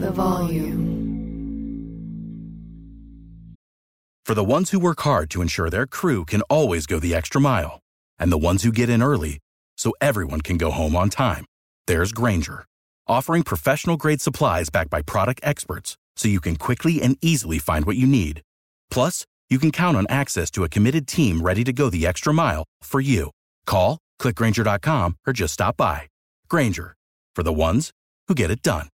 the volume. For the ones who work hard to ensure their crew can always go the extra mile, and the ones who get in early so everyone can go home on time, there's Grainger, offering professional-grade supplies backed by product experts so you can quickly and easily find what you need. Plus, you can count on access to a committed team ready to go the extra mile for you. Call, click Grainger.com, or just stop by. Grainger, for the ones who get it done.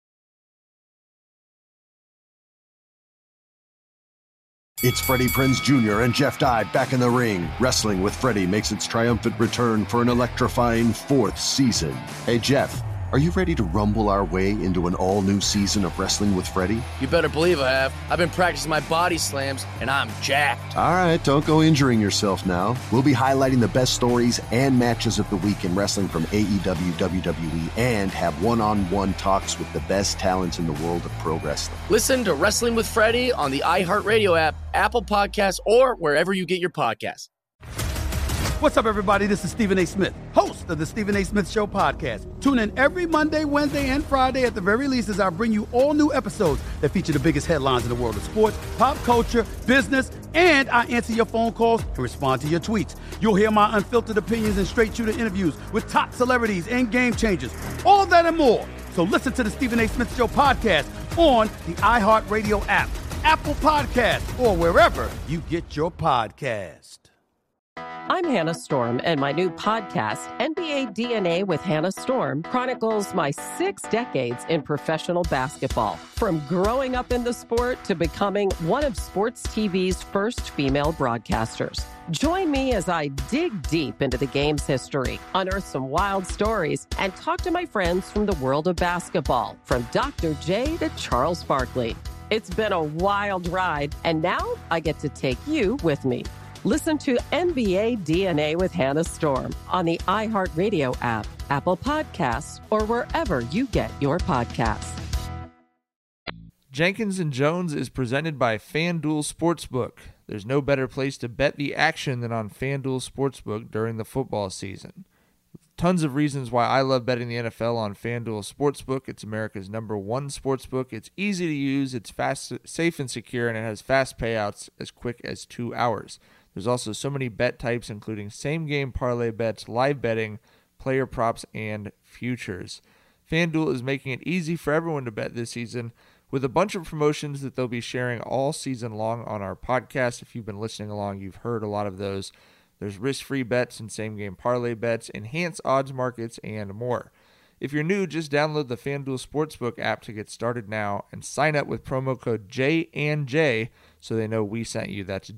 It's Freddie Prinze Jr. and Jeff Dye back in the ring. Wrestling with Freddie makes its triumphant return for an electrifying 4th season. Hey, Jeff, are you ready to rumble our way into an all-new season of Wrestling with Freddie? You better believe I have. I've been practicing my body slams, and I'm jacked. All right, don't go injuring yourself now. We'll be highlighting the best stories and matches of the week in wrestling from AEW, WWE, and have one-on-one talks with the best talents in the world of pro wrestling. Listen to Wrestling with Freddie on the iHeartRadio app, Apple Podcasts, or wherever you get your podcasts. What's up, everybody? This is Stephen A. Smith, host of the Stephen A. Smith Show podcast. Tune in every Monday, Wednesday, and Friday at the very least as I bring you all new episodes that feature the biggest headlines in the world of sports, pop culture, business, and I answer your phone calls and respond to your tweets. You'll hear my unfiltered opinions and straight-shooter interviews with top celebrities and game changers. All that and more. So listen to the Stephen A. Smith Show podcast on the iHeartRadio app, Apple Podcasts, or wherever you get your podcast. I'm Hannah Storm, and my new podcast, NBA DNA with Hannah Storm, chronicles my 6 decades in professional basketball. From growing up in the sport to becoming one of sports TV's first female broadcasters. Join me as I dig deep into the game's history, unearth some wild stories, and talk to my friends from the world of basketball, from Dr. J to Charles Barkley. It's been a wild ride, and now I get to take you with me. Listen to NBA DNA with Hannah Storm on the iHeartRadio app, Apple Podcasts, or wherever you get your podcasts. Jenkins and Jones is presented by FanDuel Sportsbook. There's no better place to bet the action than on FanDuel Sportsbook during the football season. Tons of reasons why I love betting the NFL on FanDuel Sportsbook. It's America's #1 sportsbook. It's easy to use, it's fast, safe, and secure, and it has fast payouts as quick as 2 hours. There's also so many bet types, including same-game parlay bets, live betting, player props, and futures. FanDuel is making it easy for everyone to bet this season with a bunch of promotions that they'll be sharing all season long on our podcast. If you've been listening along, you've heard a lot of those. There's risk-free bets and same-game parlay bets, enhanced odds markets, and more. If you're new, just download the FanDuel Sportsbook app to get started now and sign up with promo code J&J so they know we sent you. That's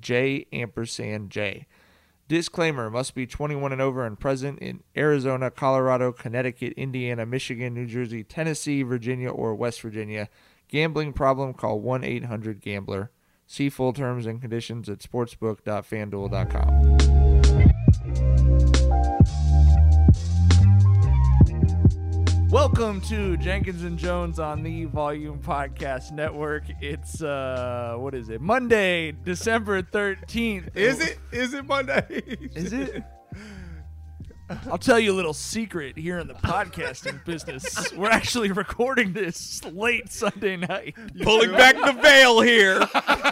J&J. Disclaimer, must be 21 and over and present in Arizona, Colorado, Connecticut, Indiana, Michigan, New Jersey, Tennessee, Virginia, or West Virginia. Gambling problem, call 1-800-GAMBLER. See full terms and conditions at sportsbook.fanduel.com. Welcome to Jenkins and Jones on the Volume Podcast Network. It's what is it? Monday, December 13th. Is it? Is it Monday? Is it? I'll tell you a little secret here in the podcasting business. We're actually recording this late Sunday night. Pulling back the veil here.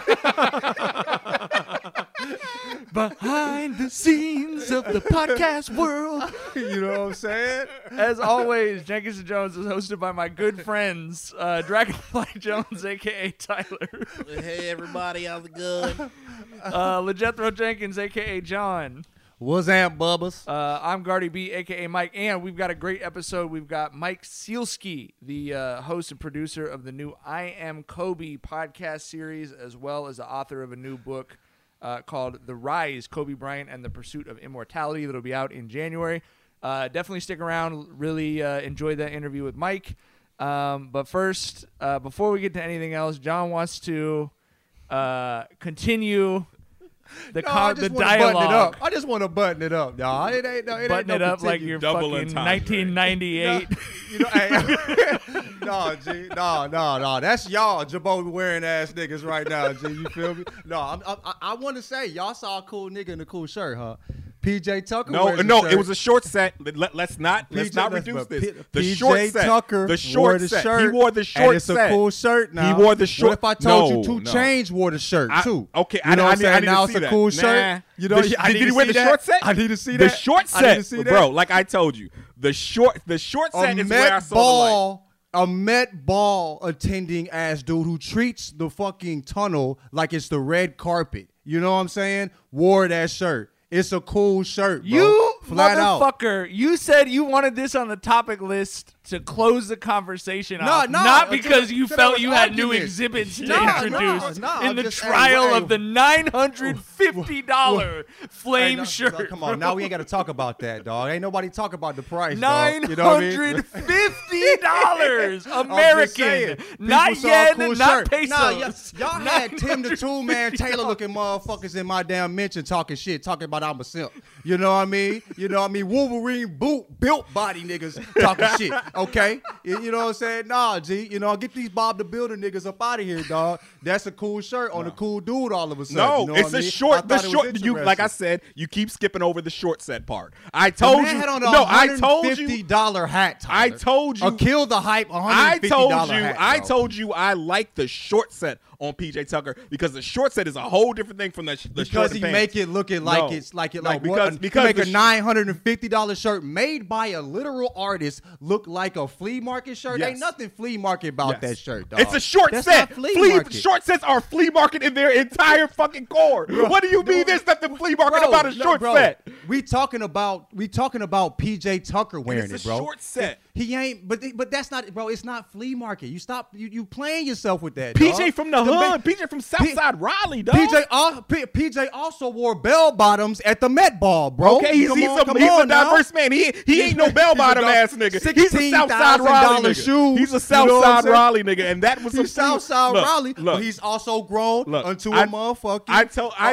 Behind the scenes of the podcast world. You know what I'm saying? As always, Jenkins and Jones is hosted by my good friends, Dragonfly Jones, a.k.a. Tyler. Hey, everybody, how's it going? LeJethro Jenkins, a.k.a. John. What's up, Bubbas? I'm Gardy B, a.k.a. Mike, and we've got a great episode. We've got Mike Sielski, the host and producer of the new I Am Kobe podcast series, as well as the author of a new book called The Rise, Kobe Bryant and the Pursuit of Immortality, that'll be out in January. Definitely stick around. Really enjoyed that interview with Mike. But first, before we get to anything else, John wants to continue the dialogue. I just want to button it up. No, it ain't no. Button it up like you're fucking 1998. No, G. No. That's y'all, Jabobi wearing ass niggas right now, G. You feel me? No, I want to say y'all saw a cool nigga in a cool shirt, huh? PJ Tucker. No, it was a short set. Let's not reduce this. The short set. Tucker the short set. He wore the short and it's set. It's a cool shirt now. He wore the short. What if I told you 2 Chainz wore the shirt too? Okay, you know what I'm saying? Now it's a cool shirt. You know, did he wear the short set? I need to see that. The short set, bro. Like I told you, the short set is where I saw the light. A Met Ball attending ass dude who treats the fucking tunnel like it's the red carpet. You know what I'm saying? Wore that shirt. It's a cool shirt, bro. You Flat motherfucker. out. You said you wanted this on the topic list to close the conversation off. Not because you felt you had new exhibits to introduce in the trial of the $950 flame shirt. Come on, now we ain't got to talk about that, dog. Ain't nobody talk about the price, $950 dog. You know American. Not yen, cool not shirt. pesos. Y'all had Tim the Toolman Taylor looking motherfuckers in my damn mention talking shit, talking about I'm a simp. You know what I mean? Wolverine built body niggas talking shit. Okay? You know what I'm saying? Nah, G. You know, get these Bob the Builder niggas up out of here, dog. That's a cool shirt on a cool dude all of a sudden. No, you know it's what a I short. mean? The short. You like I said, you keep skipping over the short set part. I told the man you. Had on no, I told you. $150 hat. Tyler. I told you. Kill the hype. $150 hat. I told you. I like the short set on PJ Tucker because the short set is a whole different thing from the short because he pants. make it looking like it's like it like because make a $950 shirt made by a literal artist look like a flea market shirt. Yes. Ain't nothing flea market about that shirt, dog. It's a short That's set. Not flea market. Short sets are flea market in their entire fucking core. What do you mean there's nothing flea market about a short set? We talking about PJ Tucker wearing it's it, bro. A short set. He ain't, but that's not, bro. It's not flea market. You stop, you playing yourself with that. PJ dog. from the hood. PJ from Southside Raleigh, dog. PJ also wore bell bottoms at the Met Ball, bro. Okay, he's a diverse man. He ain't no bell bottom ass nigga. He's a Southside Raleigh nigga. Shoes, he's a Southside Raleigh nigga, and that was he's Southside Raleigh. But he's also grown into a motherfucking. I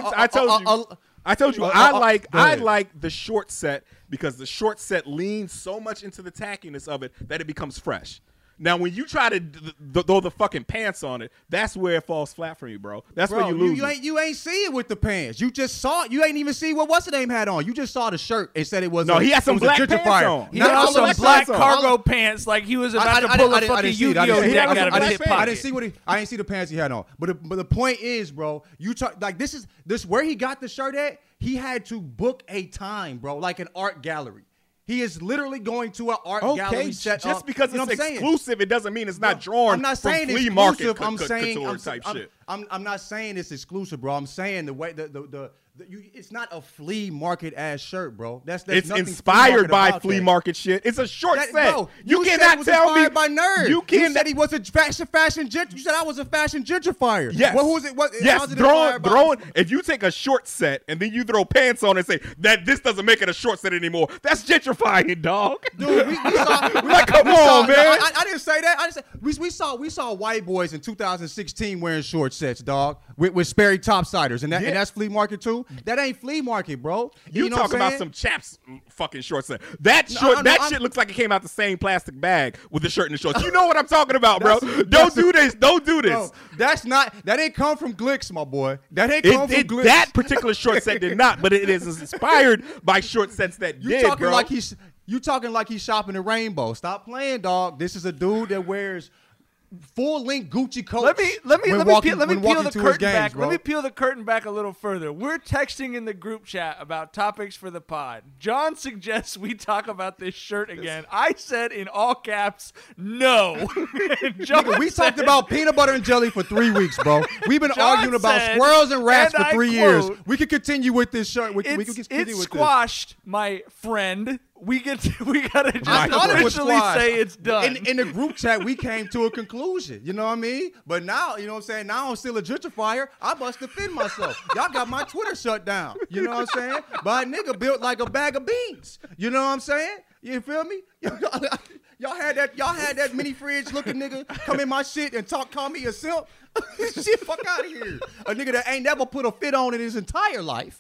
told you. I like the short set because the short set leans so much into the tackiness of it that it becomes fresh. Now, when you try to throw the fucking pants on it, that's where it falls flat for you, bro. That's where you lose. You ain't see it with the pants. You just saw it. You ain't even see what what's-the-name had on. You just saw the shirt and said it was. No, he had some black pants on. He had some black cargo pants, like he was about to pull a fucking Yu-Gi-Oh deck out of his hip pocket. I didn't see the pants he had on. But the point is, bro, you talk like this where he got the shirt at. He had to book a time, bro, like an art gallery. He is literally going to an art gallery set just up. because it's exclusive, it doesn't mean it's not drawn. I'm not saying from flea market shit. I'm not saying it's exclusive, bro. I'm saying the way it's not a flea market ass shirt, bro. It's inspired by flea market shit. It's a short set. Bro, you cannot tell me by nerds. You said he was a fashion gentrifier. You said I was a fashion gentrifier. Yes. Well, who's it? Yes. Throwing. If you take a short set and then you throw pants on and say that this doesn't make it a short set anymore, that's gentrifying, dog. Dude, we saw. Come on, man. I didn't say that. I didn't say we saw white boys in 2016 wearing short sets, dog, with Sperry topsiders, and that's flea market too. That ain't flea market, bro. You talk about some chaps fucking short set. That shit looks like it came out the same plastic bag with the shirt and the shorts. You know what I'm talking about, bro. Don't do this. Don't do this. No, that ain't come from Glicks, my boy. That ain't come from Glicks. That particular short set did not, but it is inspired by short sets that did, bro. You talking like he's shopping the Rainbow. Stop playing, dog. This is a dude that wears full-length Gucci coats. Let me peel the curtain back. Let me peel the curtain back a little further. We're texting in the group chat about topics for the pod. John suggests we talk about this shirt again. I said in all caps, no. We talked about peanut butter and jelly for 3 weeks, bro. We've been arguing about squirrels and rats for 3 years. We could continue with this shirt. It's squashed, my friend. We gotta just officially say it's done. In the group chat, we came to a conclusion. You know what I mean? But now, you know what I'm saying? Now I'm still a gentrifier. I must defend myself. Y'all got my Twitter shut down. You know what I'm saying? By a nigga built like a bag of beans. You know what I'm saying? You feel me? Y'all had that mini fridge looking nigga come in my shit and call me a simp. Shit, fuck out of here. A nigga that ain't never put a fit on in his entire life.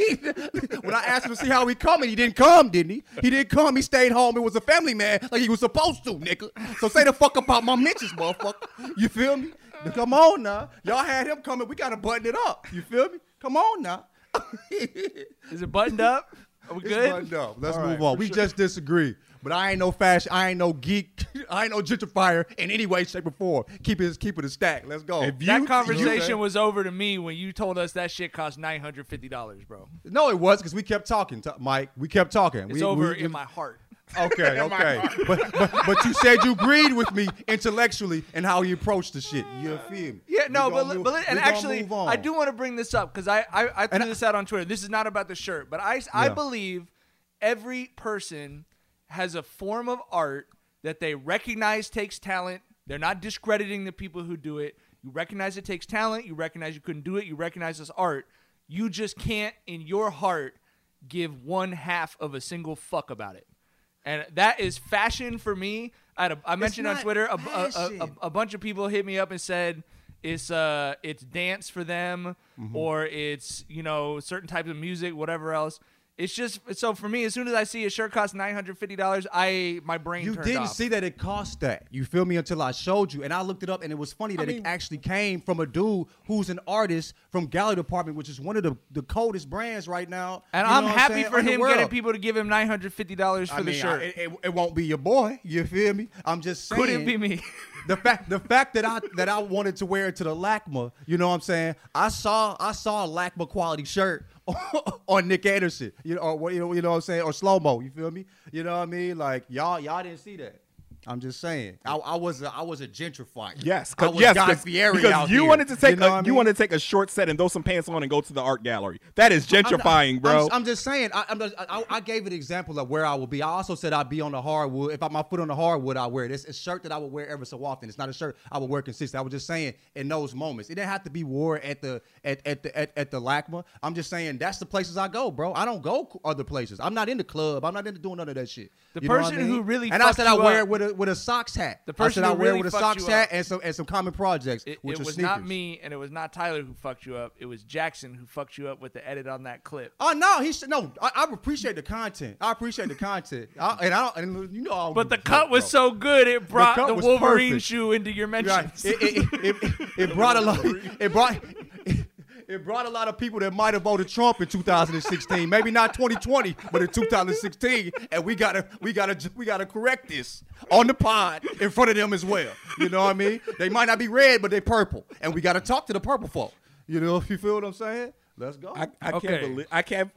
When I asked him to see how he coming, he didn't come, didn't he? He didn't come. He stayed home. It was a family man like he was supposed to, nigga. So say the fuck about my mentions, motherfucker. You feel me? Come on now. Y'all had him coming. We got to button it up. You feel me? Come on now. Is it buttoned up? Are we It's good? buttoned up. Let's All move right, on. for We sure. just disagree. But I ain't no fashion. I ain't no geek. I ain't no gentrifier in any way, shape, or form. Keep it a stack. Let's go. That conversation was over to me when you told us that shit cost $950, bro. No, it was because we kept talking, Mike. We kept talking. It's over in my heart. Okay, okay. But you said you agreed with me intellectually and how he approached the shit. You feel me? Yeah, no, We but gonna actually, move on. I do want to bring this up because I threw this out on Twitter. This is not about the shirt, but I believe every person has a form of art that they recognize takes talent. They're not discrediting the people who do it. You recognize it takes talent. You recognize you couldn't do it. You recognize it's art. You just can't, in your heart, give one half of a single fuck about it. And that is fashion for me. I mentioned on Twitter a bunch of people hit me up and said it's dance for them, or it's certain types of music, whatever else. It's just so for me. As soon as I see a shirt cost $950, my brain You turned didn't off. see that it cost that. You feel me? Until I showed you, and I looked it up, and it was funny that it actually came from a dude who's an artist from Gallery Department, which is one of the coldest brands right now. And You know I'm what happy saying, for in the him world. getting people to give him $950 for the shirt. It won't be your boy. You feel me? I'm just saying. Couldn't be me. The fact that I wanted to wear it to the LACMA, you know what I'm saying? I saw a LACMA quality shirt on Nick Anderson, you know what I'm saying, or Slow Mo. You feel me? You know what I mean? Like y'all didn't see that. I'm just saying. I was a gentrifier. Yes, I was yes, Guy Fieri because out you here. wanted to take you wanted to take a short set and throw some pants on and go to the art gallery. That is gentrifying, bro. I'm just saying. I gave an example of where I would be. I also said I'd be on the hardwood. If I my foot on the hardwood, I wear it. It's a shirt that I would wear ever so often. It's not a shirt I would wear consistently. I was just saying in those moments. It didn't have to be worn at the LACMA. I'm just saying that's the places I go, bro. I don't go other places. I'm not in the club. I'm not into doing none of that shit. The You know what person I mean? who really and I fucked said I you wear up- it with a socks hat. The person I said I who wear it really with a fucked socks you hat up. and some common projects, It which are was sneakers. not me, and it was not Tyler who fucked you up. It was Jackson who fucked you up with the edit on that clip. Oh no, I appreciate the content. I appreciate the content. But the cut was so good, it brought the Wolverine shoe into your mentions. Right. It brought a lot. It brought a lot of people that might have voted Trump in 2016. Maybe not 2020, but in 2016. And we gotta correct this on the pod in front of them as well. You know what I mean? They might not be red, but they purple, and we gotta talk to the purple folk. You know, if you feel what I'm saying. Let's go. I can't.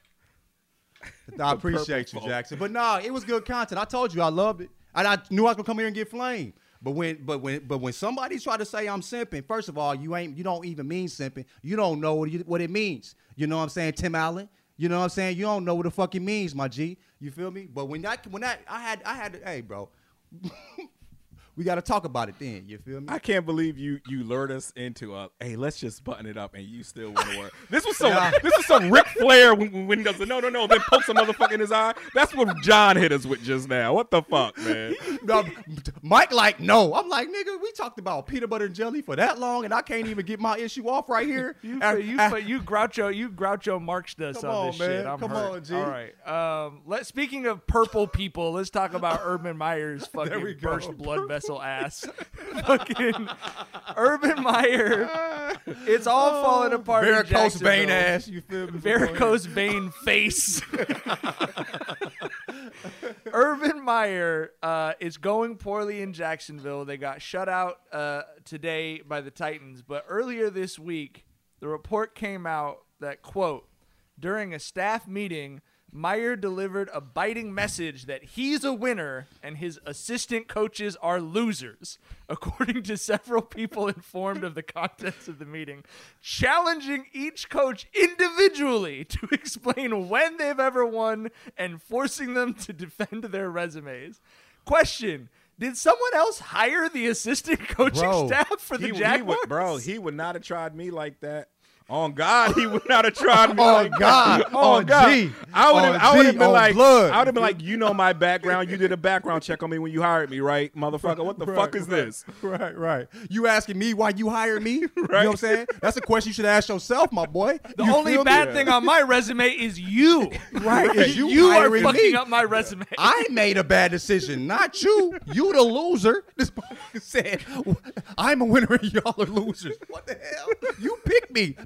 I appreciate you, Jackson. But nah, it was good content. I told you I loved it, and I knew I was gonna come here and get flamed. But when somebody try to say I'm simping, first of all, you don't even mean simping. You don't know what it means. You know what I'm saying, Tim Allen? You know what I'm saying? You don't know what the fuck it means, my G. You feel me? But when I had hey, bro. We got to talk about it then. You feel me? I can't believe you lured us into hey, let's just button it up, and you still want to wear it. This was some Ric Flair when he goes, no, then pokes a motherfucker in his eye. That's what John hit us with just now. What the fuck, man? No, Mike no. I'm like, nigga, we talked about peanut butter and jelly for that long, and I can't even get my issue off right here. You Groucho marched us on this shit. I'm Come hurt. on, G. All right. Speaking of purple people, let's talk about Urban Meyer's fucking burst blood vessel ass. Fucking Urban Meyer. It's all falling apart. Varicose vein ass. You feel me? Varicose vein face. Urban Meyer is going poorly in Jacksonville. They got shut out today by the Titans. But earlier this week, the report came out that, quote, during a staff meeting, Meyer delivered a biting message that he's a winner and his assistant coaches are losers, according to several people informed of the contents of the meeting, challenging each coach individually to explain when they've ever won and forcing them to defend their resumes. Question: did someone else hire the assistant coaching staff for the Jaguars? He would not have tried me like that. On God, he would not have tried me. On God, on G. I would have been like, blood. I would have been like, you know my background. You did a background check on me when you hired me, right, motherfucker? What the fuck is this? Right. You asking me why you hired me? Right. You know what I'm saying? That's a question you should ask yourself, my boy. The only bad thing on my resume is you. Right. Is You are hiring fucking me. up my resume. I made a bad decision, not you. You the loser. This motherfucker said, I'm a winner and y'all are losers. What the hell? You picked me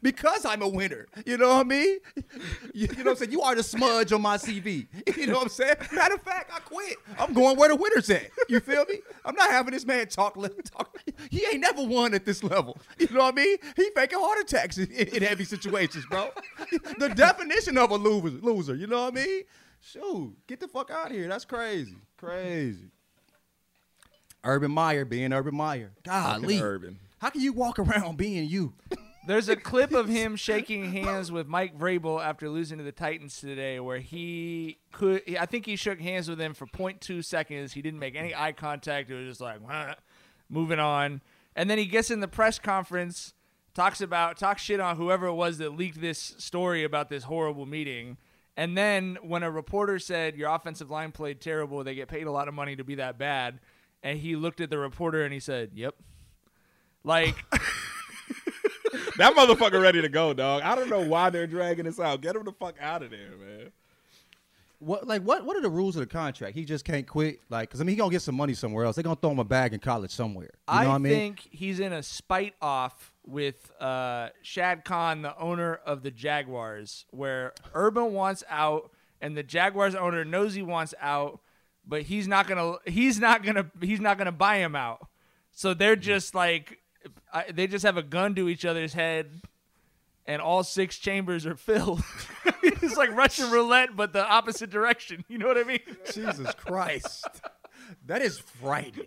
because I'm a winner. You know what I mean? You know what I'm saying? You are the smudge on my CV. You know what I'm saying? Matter of fact, I quit. I'm going where the winner's at. You feel me? I'm not having this man talk. He ain't never won at this level. You know what I mean? He faking heart attacks in heavy situations, bro. The definition of a loser. You know what I mean? Shoot, get the fuck out of here. That's crazy. Crazy. Urban Meyer being Urban Meyer. Golly. Urban. How can you walk around being you? There's a clip of him shaking hands with Mike Vrabel after losing to the Titans today where I think he shook hands with him for 0.2 seconds. He didn't make any eye contact. It was just like, moving on. And then he gets in the press conference, talks shit on whoever it was that leaked this story about this horrible meeting. And then when a reporter said, your offensive line played terrible, they get paid a lot of money to be that bad, and he looked at the reporter and he said, yep. Like... That motherfucker ready to go, dog. I don't know why they're dragging this out. Get him the fuck out of there, man. What are the rules of the contract? He just can't quit? Like, because, I mean, he going to get some money somewhere else. They're going to throw him a bag in college somewhere. You know what I mean? think he's in a spite off with Shad Khan, the owner of the Jaguars, where Urban wants out and the Jaguars owner knows he wants out, but he's not gonna buy him out. So they're just like they just have a gun to each other's head, and all 6 chambers are filled. It's like Russian roulette, but the opposite direction. You know what I mean? Jesus Christ. That is frightening.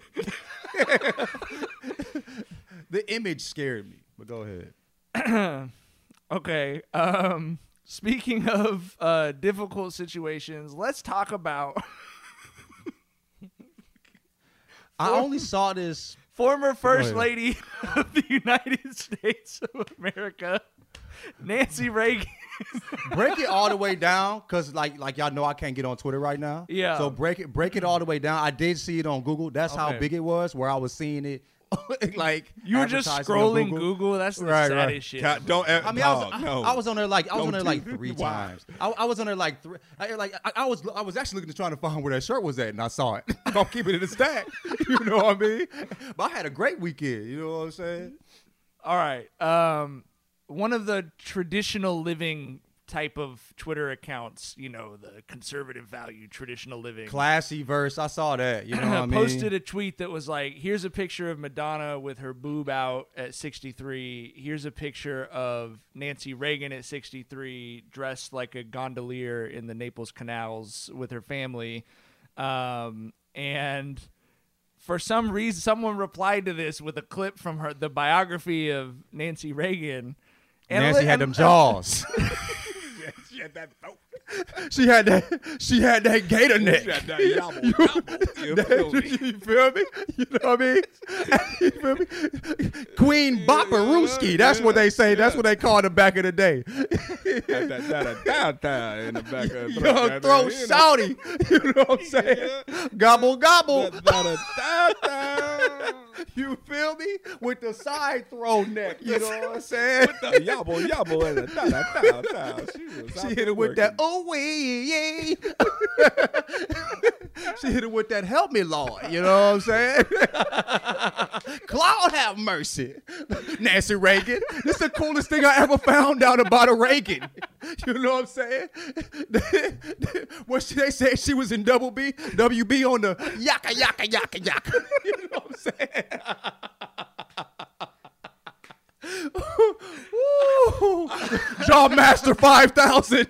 The image scared me, but go ahead. Okay. Speaking of difficult situations, let's talk about... I only saw this... Former First Lady of the United States of America, Nancy Reagan. Break it all the way down, because like y'all know I can't get on Twitter right now. Yeah. So break it all the way down. I did see it on Google. That's how big it was, where I was seeing it. Like you were just scrolling Google. That's the saddest shit. I was on there like 3 times. I was on there like 3. I was actually looking to trying to find where that shirt was at, and I saw it. I'm keeping it in the stack. You know what I mean? But I had a great weekend. You know what I'm saying? All right. One of the traditional living type of Twitter accounts, you know, the conservative value, traditional living. Classy verse. I saw that. You know what I mean? Posted a tweet that was like, here's a picture of Madonna with her boob out at 63. Here's a picture of Nancy Reagan at 63 dressed like a gondolier in the Naples canals with her family. And for some reason, someone replied to this with a clip from the biography of Nancy Reagan. And Nancy had them jaws. She had that throat. She had that gator neck. She had that yobble. You feel me? You know what I mean? You feel me? Queen Bopperooski. That's what they say. That's what they called her back in the day. That in the back of the Young throat shouty. You know what I'm saying? Gobble, gobble. You feel me? With the side throw neck. You know what I'm saying? With the yobble and the She hit it with that, yeah. She hit it with that, help me, Lord. You know what I'm saying? Claude have mercy. Nancy Reagan. This is the coolest thing I ever found out about a Reagan. You know what I'm saying? They said she was in WB on the yaka, yaka, yaka, yaka. You know what I'm saying? Job Master 5000.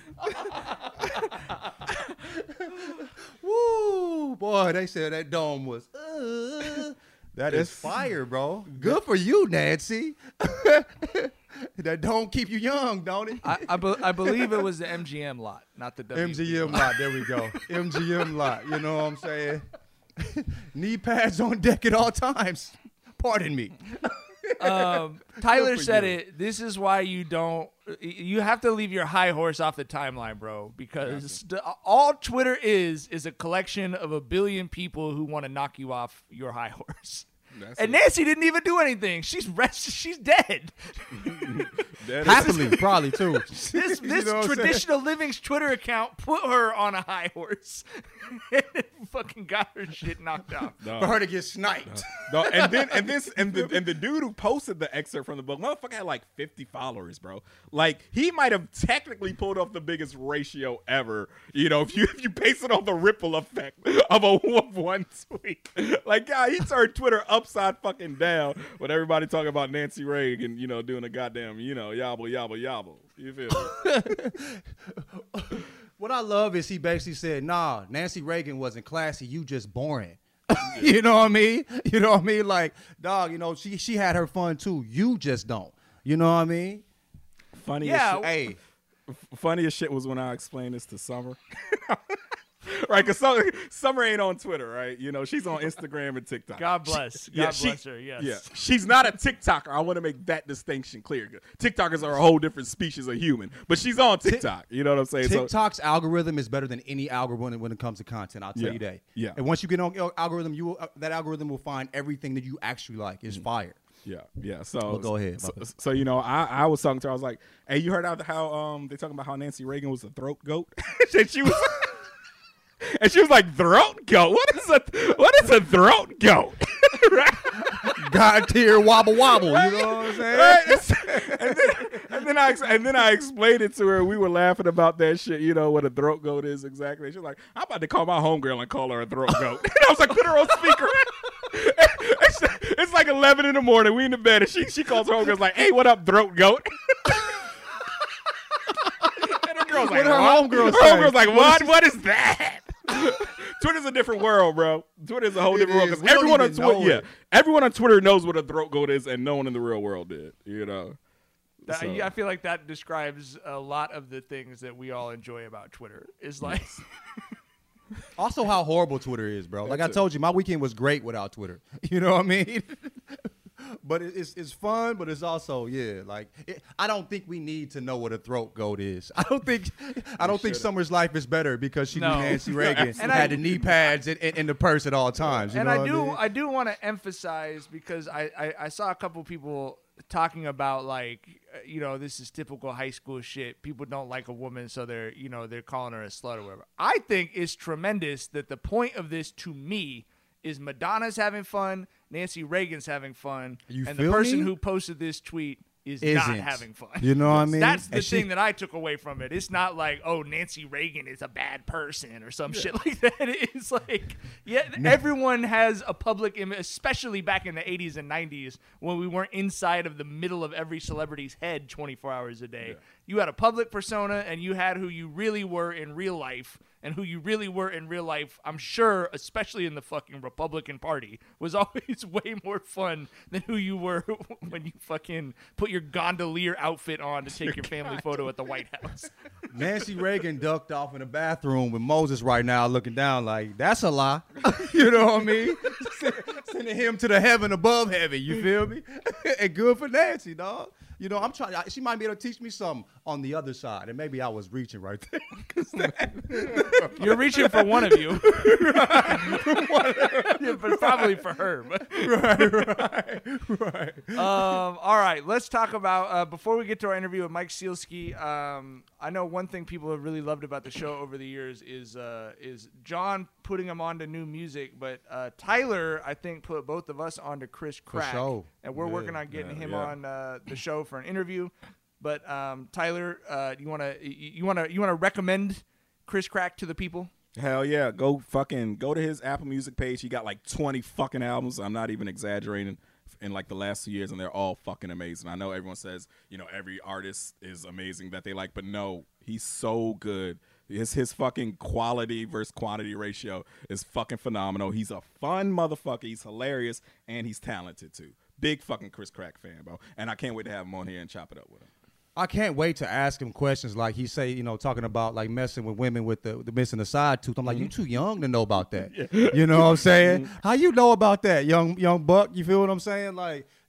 Woo, boy, they said that dome was that is fire, bro. Good for you, Nancy. That dome keep you young, don't it? I believe it was the MGM lot, not the WB MGM lot. There we go. MGM lot. You know what I'm saying? Knee pads on deck at all times. Pardon me. Tyler said it. This is why you have to leave your high horse off the timeline, bro, because all Twitter is a collection of a billion people who want to knock you off your high horse. And Nancy didn't even do anything. She's dead. Happily, probably too. This traditional living's Twitter account put her on a high horse. And fucking got her shit knocked out. For her to get sniped. No, and the dude who posted the excerpt from the book, motherfucker had like 50 followers, bro. Like he might have technically pulled off the biggest ratio ever. You know, if you base it on the ripple effect of one tweet. Like, God, he turned Twitter upside fucking down with everybody talking about Nancy Reagan, you know, doing a goddamn, you know, yabble, yabble, yabble. You feel me? What I love is he basically said, nah, Nancy Reagan wasn't classy. You just boring. You know what I mean? You know what I mean? Like, dog, you know, she had her fun too. You just don't. You know what I mean? Funniest shit was when I explained this to Summer. Right, because Summer ain't on Twitter, right? You know, she's on Instagram and TikTok. God bless. God bless her, yes. Yeah, she's not a TikToker. I want to make that distinction clear. TikTokers are a whole different species of human, but she's on TikTok. You know what I'm saying? TikTok's algorithm is better than any algorithm when it comes to content. I'll tell you that. Yeah. And once you get on algorithm, that algorithm will find everything that you actually like. It's fire. Yeah. So well, go ahead. So you know, I was talking to her. I was like, "Hey, you heard how they talking about how Nancy Reagan was a throat goat?" And she was. And she was like, "Throat goat? What is a throat goat?" Right? God tier wobble wobble. You know what I'm saying? Right? And then I explained it to her. We were laughing about that shit. You know what a throat goat is exactly. She was like, "I'm about to call my homegirl and call her a throat goat." And I was like, "Put her on speaker." It's like 11 in the morning. We in the bed, and she calls her homegirl like, "Hey, what up, throat goat?" And her girl's like, homegirl's like, "What is that?" Twitter's a different world, bro. Twitter's a whole different world because everyone on Twitter knows what a throat goat is, and no one in the real world did. You know, I feel like that describes a lot of the things that we all enjoy about Twitter. Is like, also how horrible Twitter is, bro. Like I told you, my weekend was great without Twitter. You know what I mean? But it's fun, but it's also I don't think we need to know what a throat goat is. I don't think Summer's life is better because she knew Nancy Reagan and had the knee pads in the purse at all times. I do want to emphasize because I saw a couple people talking about like this is typical high school shit. People don't like a woman, so they're calling her a slut or whatever. I think it's tremendous that the point of this to me is Madonna's having fun, Nancy Reagan's having fun, and the person who posted this tweet isn't having fun. You know what I mean? That's the thing that I took away from it. It's not like, oh, Nancy Reagan is a bad person or some shit like that. It's like, everyone has a public image, especially back in the 80s and 90s when we weren't inside of the middle of every celebrity's head 24 hours a day. Yeah. You had a public persona, and you had who you really were in real life. And who you really were in real life, I'm sure, especially in the fucking Republican Party, was always way more fun than who you were when you fucking put your gondolier outfit on to take your family photo at the White House. Nancy Reagan ducked off in the bathroom with Moses right now looking down like, that's a lie. You know what I mean? Sending him to the heaven above heaven, you feel me? And good for Nancy, dog. You know, I'm trying. She might be able to teach me something on the other side, and maybe I was reaching right there. You're reaching for one of you, but probably for her. Right. All right, let's talk about before we get to our interview with Mike Sealski. I know one thing people have really loved about the show over the years is John putting him onto new music, but Tyler, I think, put both of us onto Chris Crack, for sure. And we're working on getting him on the show for an interview. But Tyler, you wanna recommend Chris Crack to the people? Hell yeah, go to his Apple Music page. He got like 20 fucking albums. I'm not even exaggerating. In like the last 2 years, and they're all fucking amazing. I know everyone says, every artist is amazing that they like, but no, he's so good. His fucking quality versus quantity ratio is fucking phenomenal. He's a fun motherfucker. He's hilarious, and he's talented too. Big fucking Chris Crack fan, bro. And I can't wait to have him on here and chop it up with him. I can't wait to ask him questions like he say, talking about like messing with women with the missing the side tooth. I'm like, you too young to know about that. You know what I'm saying? How you know about that, young buck? You feel what I'm saying? Like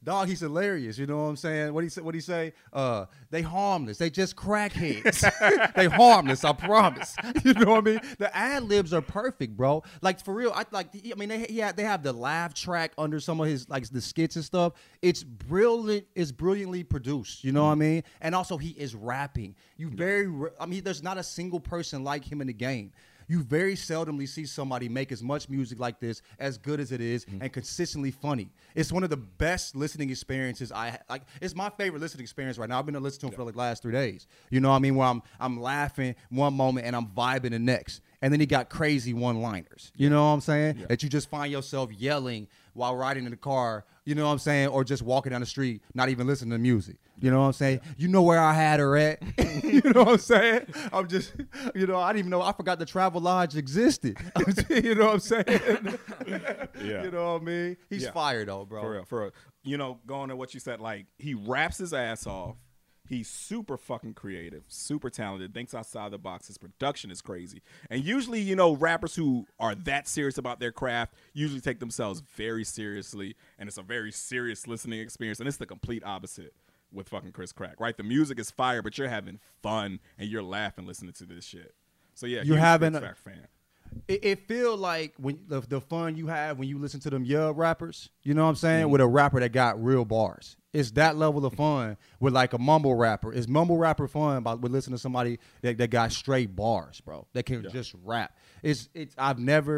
Dog, he's hilarious. You know what I'm saying? What he say? They harmless. They just crackheads. They harmless. I promise. You know what I mean? The ad libs are perfect, bro. Like for real. They have the laugh track under some of his like the skits and stuff. It's brilliant. It's brilliantly produced. You know what I mean? And also he is rapping. There's not a single person like him in the game. You very seldomly see somebody make as much music like this, as good as it is, and consistently funny. It's one of the best listening experiences it's my favorite listening experience right now. I've been listening to him for like the last 3 days. You know what I mean? Where I'm laughing one moment and I'm vibing the next. And then he got crazy one-liners. You know what I'm saying? Yeah. That you just find yourself yelling while riding in the car, you know what I'm saying? Or just walking down the street, not even listening to music. You know what I'm saying? You know where I had her at. You know what I'm saying? I'm just, I didn't even know. I forgot the Travel Lodge existed. You know what I'm saying? Yeah. You know what I mean? He's fired though, bro. For real. Going to what you said, like he raps his ass off. He's super fucking creative, super talented, thinks outside the box. His production is crazy. And usually, rappers who are that serious about their craft usually take themselves very seriously, and it's a very serious listening experience. And it's the complete opposite with fucking Chris Crack, right? The music is fire, but you're having fun, and you're laughing listening to this shit. So, yeah, you're having a Chris Crack fan. It feel like when the fun you have when you listen to them rappers, you know what I'm saying, with a rapper that got real bars. It's that level of fun with like a mumble rapper. Is mumble rapper fun with listening to somebody that got straight bars, bro? That can just rap. I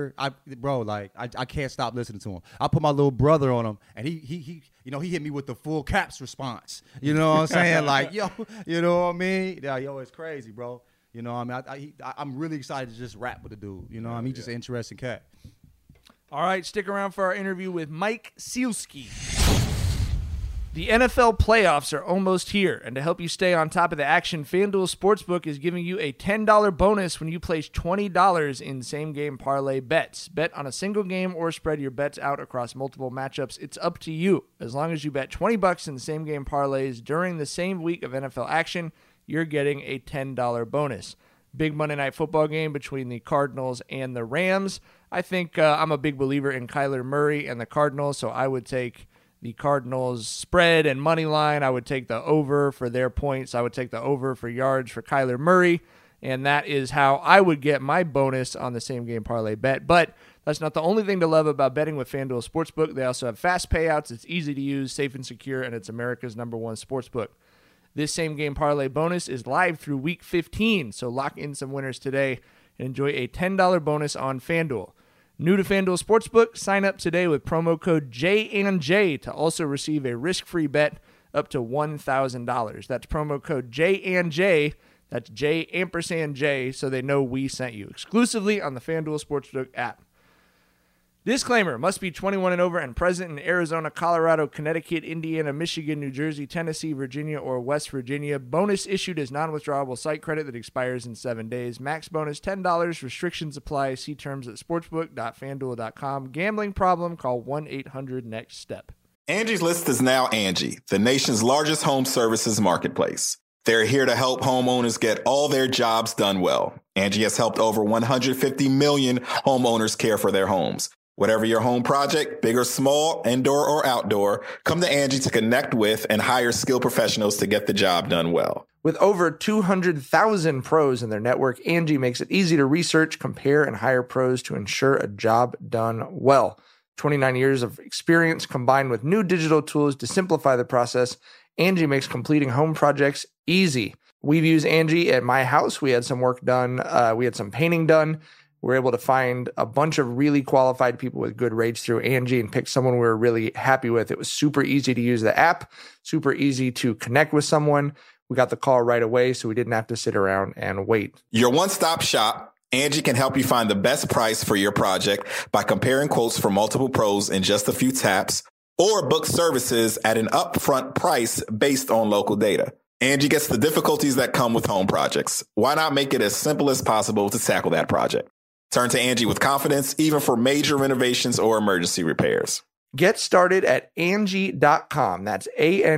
can't stop listening to him. I put my little brother on him, and he hit me with the full caps response. You know what I'm saying? Like, yo, you know what I mean? Yeah, yo, it's crazy, bro. You know what I mean? I'm really excited to just rap with the dude. You know what I mean? He's just an interesting cat. All right, stick around for our interview with Mike Sielski. The NFL playoffs are almost here, and to help you stay on top of the action, FanDuel Sportsbook is giving you a $10 bonus when you place $20 in same-game parlay bets. Bet on a single game or spread your bets out across multiple matchups. It's up to you. As long as you bet $20 in the same-game parlays during the same week of NFL action, you're getting a $10 bonus. Big Monday Night Football game between the Cardinals and the Rams. I think I'm a big believer in Kyler Murray and the Cardinals, so I would take the Cardinals spread and money line. I would take the over for their points. I would take the over for yards for Kyler Murray, and that is how I would get my bonus on the same game parlay bet. But that's not the only thing to love about betting with FanDuel Sportsbook. They also have fast payouts. It's easy to use, safe and secure, and it's America's #1 sportsbook. This same game parlay bonus is live through week 15, so lock in some winners today and enjoy a $10 bonus on FanDuel. New to FanDuel Sportsbook, sign up today with promo code J&J to also receive a risk-free bet up to $1,000. That's promo code J&J. That's J&J, so they know we sent you. Exclusively on the FanDuel Sportsbook app. Disclaimer, must be 21 and over and present in Arizona, Colorado, Connecticut, Indiana, Michigan, New Jersey, Tennessee, Virginia, or West Virginia. Bonus issued as non-withdrawable site credit that expires in 7 days. Max bonus $10. Restrictions apply. See terms at sportsbook.fanduel.com. Gambling problem? Call 1-800-NEXT-STEP. Angie's List is now Angie, the nation's largest home services marketplace. They're here to help homeowners get all their jobs done well. Angie has helped over 150 million homeowners care for their homes. Whatever your home project, big or small, indoor or outdoor, come to Angie to connect with and hire skilled professionals to get the job done well. With over 200,000 pros in their network, Angie makes it easy to research, compare, and hire pros to ensure a job done well. 29 years of experience combined with new digital tools to simplify the process, Angie makes completing home projects easy. We've used Angie at my house. We had some work done. We had some painting done. We were able to find a bunch of really qualified people with good rates through Angie and pick someone we were really happy with. It was super easy to use the app, super easy to connect with someone. We got the call right away, so we didn't have to sit around and wait. Your one-stop shop, Angie can help you find the best price for your project by comparing quotes from multiple pros in just a few taps, or book services at an upfront price based on local data. Angie gets the difficulties that come with home projects. Why not make it as simple as possible to tackle that project? Turn to Angie with confidence, even for major renovations or emergency repairs. Get started at Angie.com. That's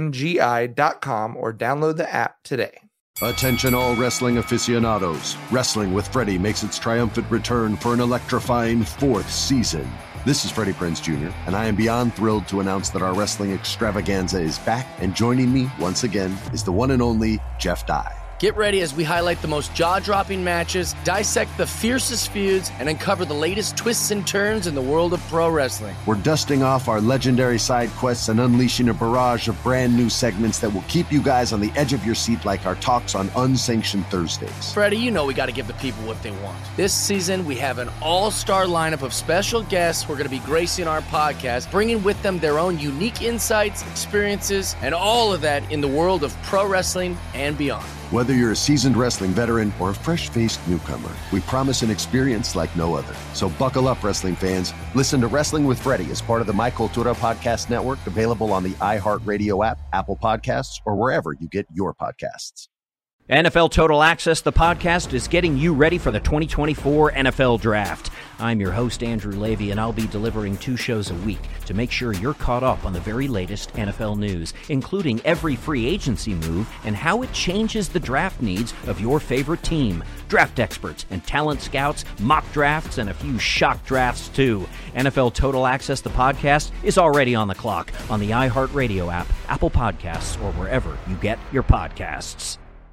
ANGI.com, or download the app today. Attention all wrestling aficionados. Wrestling with Freddie makes its triumphant return for an electrifying 4th season. This is Freddie Prinze Jr., and I am beyond thrilled to announce that our wrestling extravaganza is back, and joining me once again is the one and only Jeff Dye. Get ready as we highlight the most jaw-dropping matches, dissect the fiercest feuds, and uncover the latest twists and turns in the world of pro wrestling. We're dusting off our legendary side quests and unleashing a barrage of brand new segments that will keep you guys on the edge of your seat like our talks on Unsanctioned Thursdays. Freddie, you know we got to give the people what they want. This season, we have an all-star lineup of special guests who are going to be gracing our podcast, bringing with them their own unique insights, experiences, and all of that in the world of pro wrestling and beyond. Whether you're a seasoned wrestling veteran or a fresh-faced newcomer, we promise an experience like no other. So buckle up, wrestling fans. Listen to Wrestling with Freddie as part of the My Cultura Podcast Network, available on the iHeartRadio app, Apple Podcasts, or wherever you get your podcasts. NFL Total Access, the podcast, is getting you ready for the 2024 NFL Draft. I'm your host, Andrew Levy, and I'll be delivering 2 shows a week to make sure you're caught up on the very latest NFL news, including every free agency move and how it changes the draft needs of your favorite team. Draft experts and talent scouts, mock drafts, and a few shock drafts, too. NFL Total Access, the podcast, is already on the clock on the iHeartRadio app, Apple Podcasts, or wherever you get your podcasts.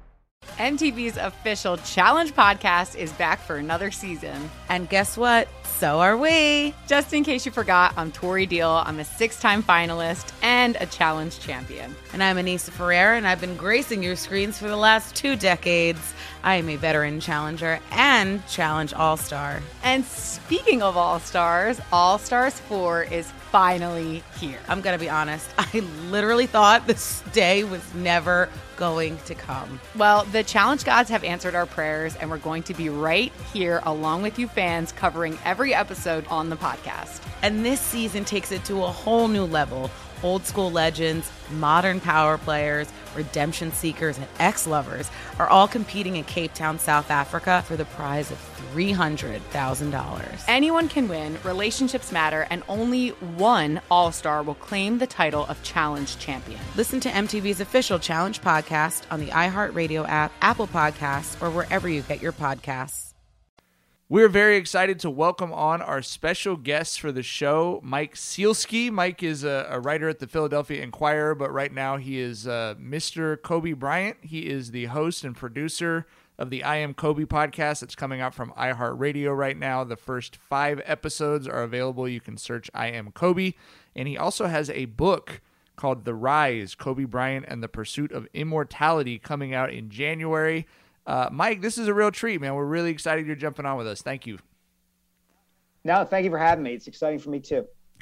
MTV's official Challenge podcast is back for another season. And guess what? So are we. Just in case you forgot, I'm Tori Deal. I'm a 6-time finalist and a Challenge champion. And I'm Anissa Ferreira, and I've been gracing your screens for the last 2 decades. I am a veteran challenger and Challenge All-Star. And speaking of All-Stars, All-Stars 4 is finally here. I'm going to be honest. I literally thought this day was never going to come. Well, the Challenge gods have answered our prayers, and we're going to be right here along with you fans, covering every episode on the podcast. And this season takes it to a whole new level. Old school legends, modern power players, redemption seekers, and ex-lovers are all competing in Cape Town, South Africa for the prize of $300,000. Anyone can win, relationships matter, and only one All-Star will claim the title of Challenge champion. Listen to MTV's official Challenge podcast on the iHeartRadio app, Apple Podcasts, or wherever you get your podcasts. We're very excited to welcome on our special guest for the show, Mike Sielski. Mike is a writer at the Philadelphia Inquirer, but right now he is Mr. Kobe Bryant. He is the host and producer of the I Am Kobe podcast that's coming out from iHeartRadio right now. The first 5 episodes are available. You can search I Am Kobe. And he also has a book called The Rise, Kobe Bryant and the Pursuit of Immortality, coming out in January. Mike, this is a real treat, man. We're really excited you're jumping on with us. Thank you. No, thank you for having me. It's exciting for me too.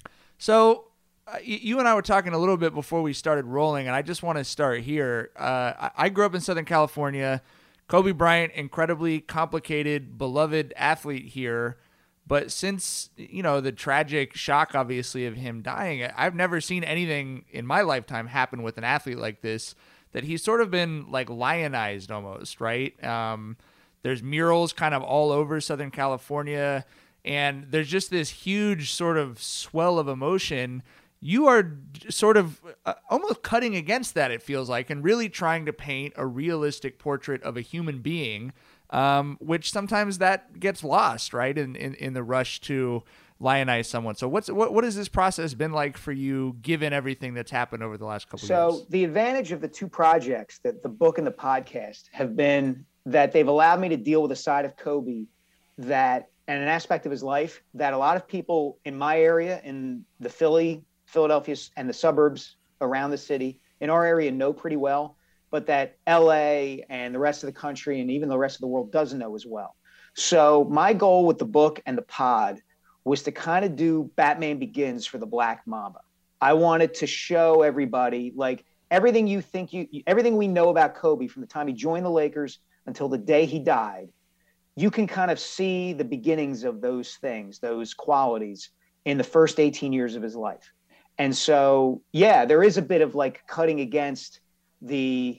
So you and I were talking a little bit before we started rolling, and I just want to start here. I grew up in Southern California. Kobe Bryant, incredibly complicated, beloved athlete here. But since, the tragic shock, obviously, of him dying, I've never seen anything in my lifetime happen with an athlete like this, that he's sort of been like lionized almost, right? There's murals kind of all over Southern California, and there's just this huge sort of swell of emotion. You are sort of almost cutting against that, it feels like, and really trying to paint a realistic portrait of a human being, which sometimes that gets lost, right, in the rush to lionize someone. So what has this process been like for you, given everything that's happened over the last couple of years? So the advantage of the 2 projects, the book and the podcast, have been that they've allowed me to deal with a side of Kobe and an aspect of his life that a lot of people in my area, in the Philadelphia, and the suburbs around the city, in our area, know pretty well, but that LA and the rest of the country and even the rest of the world doesn't know as well. So my goal with the book and the pod was to kind of do Batman Begins for the Black Mamba. I wanted to show everybody, like, everything everything we know about Kobe from the time he joined the Lakers until the day he died, you can kind of see the beginnings of those things, those qualities, in the first 18 years of his life. And so, yeah, there is a bit of like cutting against the,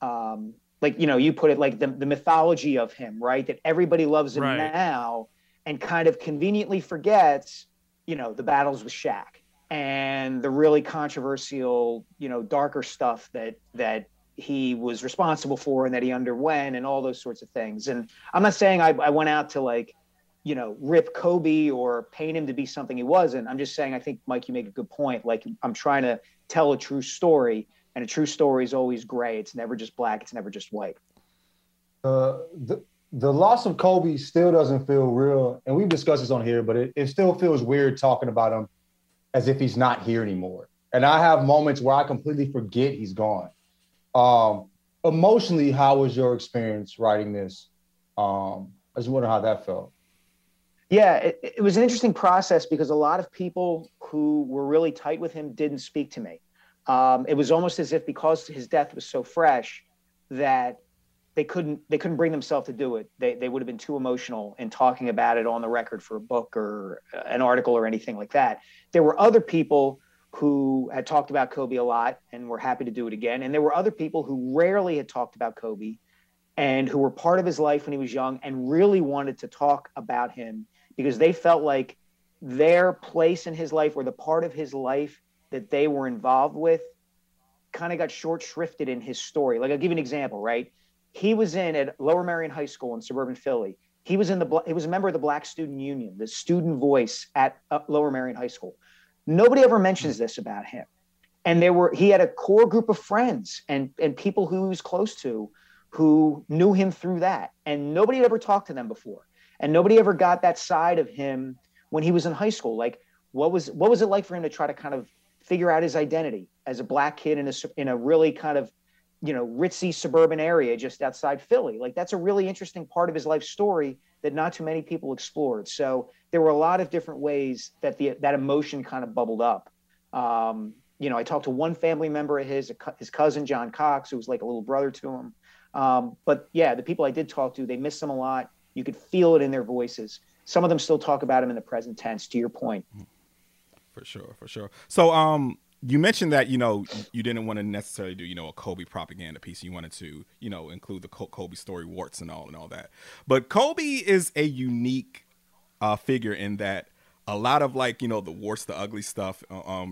you put it, like the mythology of him, right? That everybody loves him now, and kind of conveniently forgets, the battles with Shaq and the really controversial, darker stuff that he was responsible for and that he underwent and all those sorts of things. And I'm not saying I went out to like rip Kobe or paint him to be something he wasn't. I'm just saying, I think, Mike, you make a good point. Like, I'm trying to tell a true story, and a true story is always gray. It's never just black. It's never just white. The loss of Kobe still doesn't feel real. And we've discussed this on here, but it still feels weird talking about him as if he's not here anymore. And I have moments where I completely forget he's gone. Emotionally, how was your experience writing this? I just wonder how that felt. Yeah, it was an interesting process because a lot of people who were really tight with him didn't speak to me. It was almost as if because his death was so fresh that they couldn't bring themselves to do it. They would have been too emotional in talking about it on the record for a book or an article or anything like that. There were other people who had talked about Kobe a lot and were happy to do it again. And there were other people who rarely had talked about Kobe and who were part of his life when he was young and really wanted to talk about him because they felt like their place in his life or the part of his life that they were involved with kind of got short shrifted in his story. Like, I'll give you an example, right? He was at Lower Merion High School in suburban Philly. He was a member of the Black Student Union, the student voice at Lower Merion High School. Nobody ever mentions this about him. And he had a core group of friends and people who he was close to who knew him through that. And nobody had ever talked to them before. And nobody ever got that side of him when he was in high school. Like, what was it like for him to try to kind of figure out his identity as a black kid in a really kind of, ritzy suburban area just outside Philly? Like, that's a really interesting part of his life story that not too many people explored. So there were a lot of different ways that that emotion kind of bubbled up. I talked to one family member of his cousin, John Cox, who was like a little brother to him. But yeah, the people I did talk to, they missed him a lot. You could feel it in their voices. Some of them still talk about him in the present tense, to your point. For sure. So, you mentioned that, you didn't want to necessarily do, a Kobe propaganda piece. You wanted to, include the Kobe story, warts and all that. But Kobe is a unique figure in that a lot of the warts, the ugly stuff,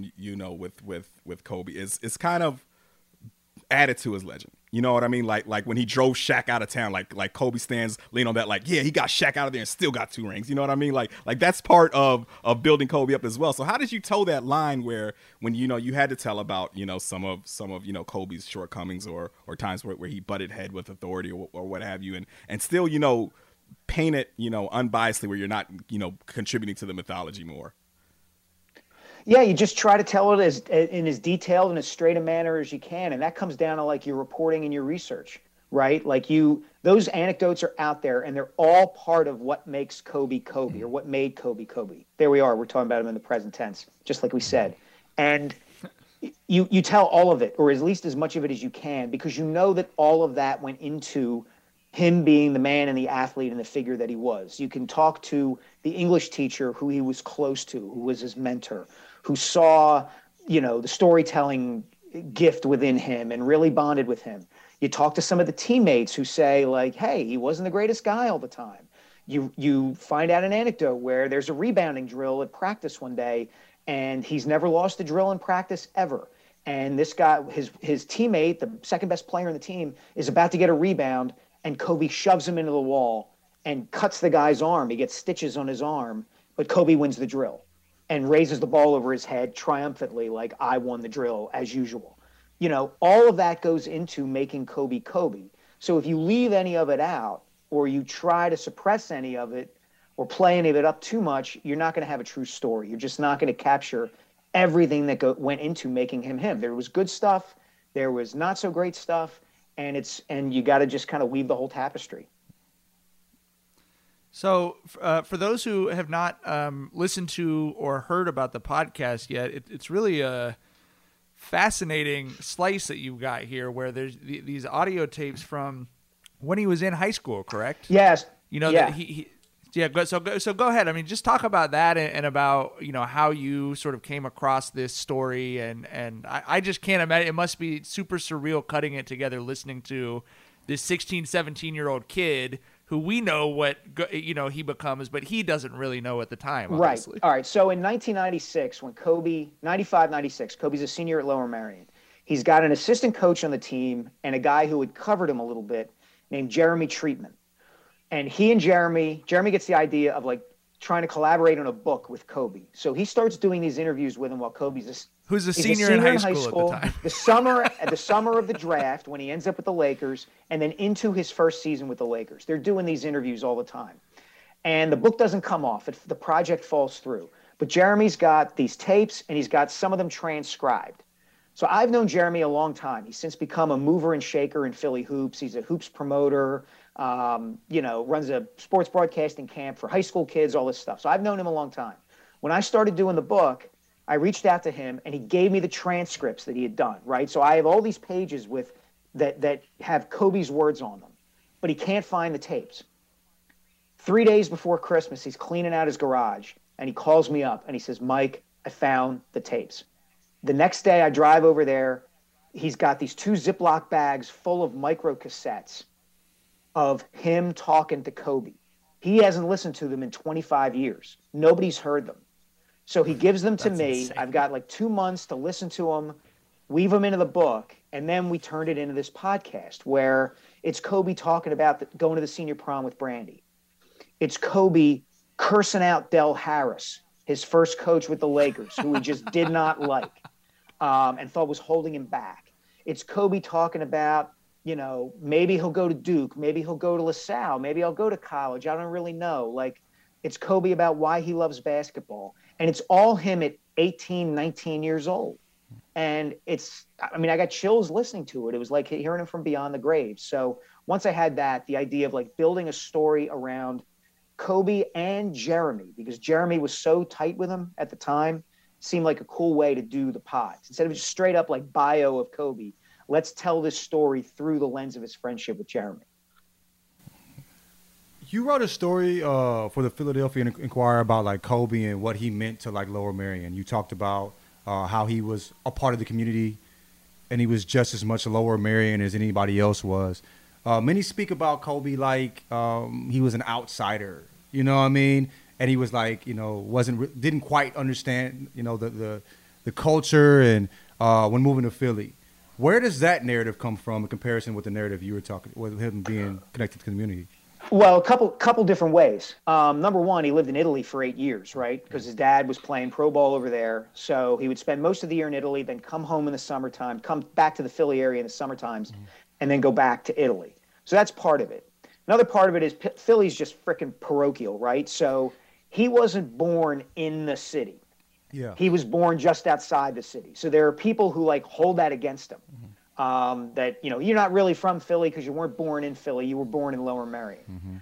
with Kobe is kind of added to his legend. You know what I mean? Like when he drove Shaq out of town, like Kobe stands lean on that, yeah, he got Shaq out of there and still got 2 rings. You know what I mean? Like that's part of building Kobe up as well. So how did you toe that line where when you had to tell about some of Kobe's shortcomings or times where he butted head with authority or what have you, and still paint it unbiasedly where you're not contributing to the mythology more? Yeah, you just try to tell it in as detailed and as straight a manner as you can. And that comes down to your reporting and your research, right? Those anecdotes are out there and they're all part of what makes Kobe Kobe or what made Kobe Kobe. There we are. We're talking about him in the present tense, just like we said. And you tell all of it, or at least as much of it as you can, because you know that all of that went into him being the man and the athlete and the figure that he was. You can talk to the English teacher who he was close to, who was his mentor, who saw, the storytelling gift within him and really bonded with him. You talk to some of the teammates who say hey, he wasn't the greatest guy all the time. You find out an anecdote where there's a rebounding drill at practice one day and he's never lost a drill in practice ever. And this guy, his teammate, the second best player in the team, is about to get a rebound and Kobe shoves him into the wall and cuts the guy's arm. He gets stitches on his arm, but Kobe wins the drill and raises the ball over his head triumphantly, like, I won the drill as usual. All of that goes into making Kobe Kobe. So if you leave any of it out or you try to suppress any of it or play any of it up too much, you're not going to have a true story. You're just not going to capture everything that went into making him him. There was good stuff. There was not so great stuff. And you got to just kind of weave the whole tapestry. So for those who have not listened to or heard about the podcast yet, it's really a fascinating slice that you've got here where there's these audio tapes from when he was in high school, correct? Yes. That he So go ahead. I mean, just talk about that and about, how you sort of came across this story. And I just can't imagine. It must be super surreal cutting it together, listening to this 16, 17-year-old kid who we know what, he becomes, but he doesn't really know at the time, obviously. Right. All right. So in 1996, when 96, Kobe's a senior at Lower Merion. He's got an assistant coach on the team and a guy who had covered him a little bit named Jeremy Treatman. And he and Jeremy gets the idea of like trying to collaborate on a book with Kobe. So he starts doing these interviews with him while Kobe's who's a he's senior in high school at the time. The summer of the draft when he ends up with the Lakers, and then into his first season with the Lakers. They're doing these interviews all the time. And the book doesn't come off. The project falls through. But Jeremy's got these tapes, and he's got some of them transcribed. So I've known Jeremy a long time. He's since become a mover and shaker in Philly hoops. He's a hoops promoter, runs a sports broadcasting camp for high school kids, all this stuff. So I've known him a long time. When I started doing the book, I reached out to him, and he gave me the transcripts that he had done, right? So I have all these pages with that have Kobe's words on them, but he can't find the tapes. 3 days before Christmas, he's cleaning out his garage, and he calls me up, and he says, Mike, I found the tapes. The next day, I drive over there. He's got these 2 Ziploc bags full of micro cassettes of him talking to Kobe. He hasn't listened to them in 25 years. Nobody's heard them. So he gives them to me. Insane. I've got like 2 months to listen to them, weave them into the book, and then we turned it into this podcast where it's Kobe talking about going to the senior prom with Brandy. It's Kobe cursing out Del Harris, his first coach with the Lakers, who he just did not like and thought was holding him back. It's Kobe talking about, maybe he'll go to Duke, maybe he'll go to LaSalle, maybe I'll go to college. I don't really know. Like, it's Kobe about why he loves basketball. And it's all him at 18, 19 years old. And I got chills listening to it. It was like hearing him from beyond the grave. So once I had that, the idea of like building a story around Kobe and Jeremy, because Jeremy was so tight with him at the time, seemed like a cool way to do the pods. Instead of just straight up like bio of Kobe, let's tell this story through the lens of his friendship with Jeremy. You wrote a story for the Philadelphia Inquirer about like Kobe and what he meant to like Lower Merion. You talked about how he was a part of the community and he was just as much a Lower Merion as anybody else was. Many speak about Kobe like he was an outsider, you know what I mean? And he was like, didn't quite understand, the culture and when moving to Philly. Where does that narrative come from in comparison with the narrative you were talking with him being connected to the community? Well, a couple different ways. Number one, he lived in Italy for 8 years, right? Because his dad was playing pro ball over there. So he would spend most of the year in Italy, then come home in the summertime, come back to the Philly area in the summer times, and then go back to Italy. So that's part of it. Another part of it is Philly's just freaking parochial, right? So he wasn't born in the city. Yeah. He was born just outside the city. So there are people who like hold that against him. That, you're not really from Philly because you weren't born in Philly. You were born in Lower Merion.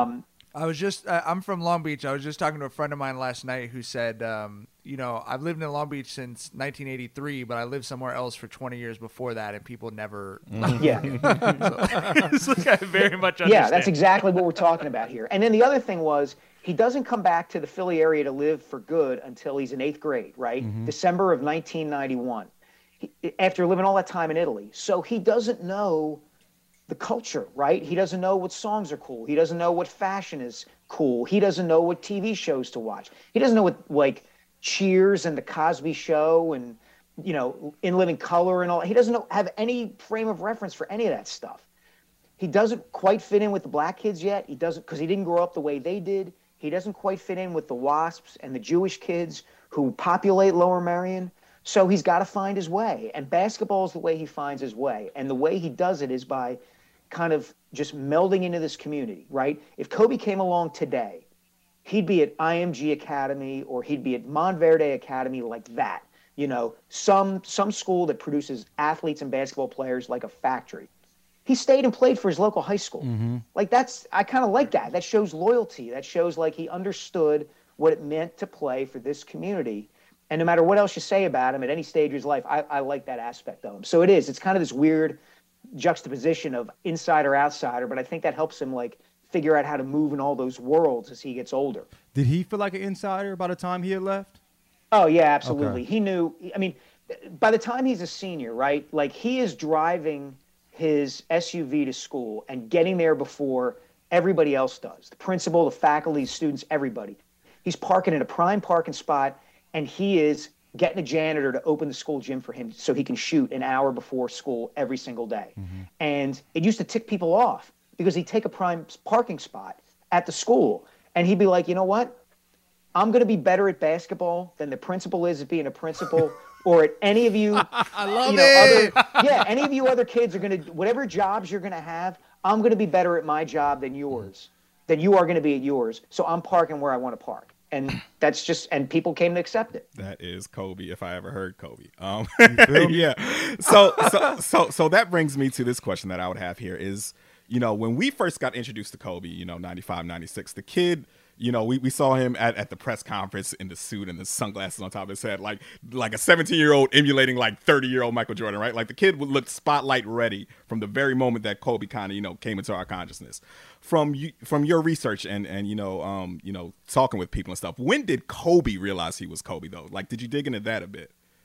I'm from Long Beach. I was just talking to a friend of mine last night who said, I've lived in Long Beach since 1983, but I lived somewhere else for 20 years before that, and people never. Yeah. It's like I very much understand. Yeah, that's exactly what we're talking about here. And then the other thing was he doesn't come back to the Philly area to live for good until he's in 8th grade, right? December of 1991. After living all that time in Italy. So he doesn't know the culture, right? He doesn't know what songs are cool. He doesn't know what fashion is cool. He doesn't know what TV shows to watch. He doesn't know what, like, Cheers and The Cosby Show and, In Living Color and all. He doesn't have any frame of reference for any of that stuff. He doesn't quite fit in with the black kids yet. He doesn't, because he didn't grow up the way they did. He doesn't quite fit in with the WASPs and the Jewish kids who populate Lower Merion. So he's got to find his way, and basketball is the way he finds his way. And the way he does it is by kind of just melding into this community, right? If Kobe came along today, he'd be at IMG Academy or he'd be at Montverde Academy like that. Some school that produces athletes and basketball players like a factory. He stayed and played for his local high school. Like I kind of like that. That shows loyalty. That shows like he understood what it meant to play for this community. And no matter what else you say about him at any stage of his life, I like that aspect of him. So it's kind of this weird juxtaposition of insider outsider, but I think that helps him like figure out how to move in all those worlds as he gets older. Did he feel like an insider by the time he had left? Oh yeah, absolutely. Okay. He knew, by the time he's a senior, right? Like he is driving his SUV to school and getting there before everybody else does. The principal, the faculty, students, everybody. He's parking in a prime parking spot. And he is getting a janitor to open the school gym for him so he can shoot an hour before school every single day. And it used to tick people off because he'd take a prime parking spot at the school. And he'd be like, you know what? I'm going to be better at basketball than the principal is at being a principal or at any of you. I love it. Any of you other kids are going to, whatever jobs you're going to have, I'm going to be better at my job than yours, than you are going to be at yours. So I'm parking where I want to park. And that's just, and people came to accept it. That is Kobe, if I ever heard Kobe. Yeah. So that brings me to this question that I would have here is, when we first got introduced to Kobe, 95, 96, the kid, we saw him at the press conference in the suit and the sunglasses on top of his head, like a 17-year-old emulating like 30-year-old Michael Jordan, right? Like the kid would look spotlight ready from the very moment that Kobe kind of, came into our consciousness. From your research and talking with people and stuff, when did Kobe realize he was Kobe though? Like, did you dig into that a bit?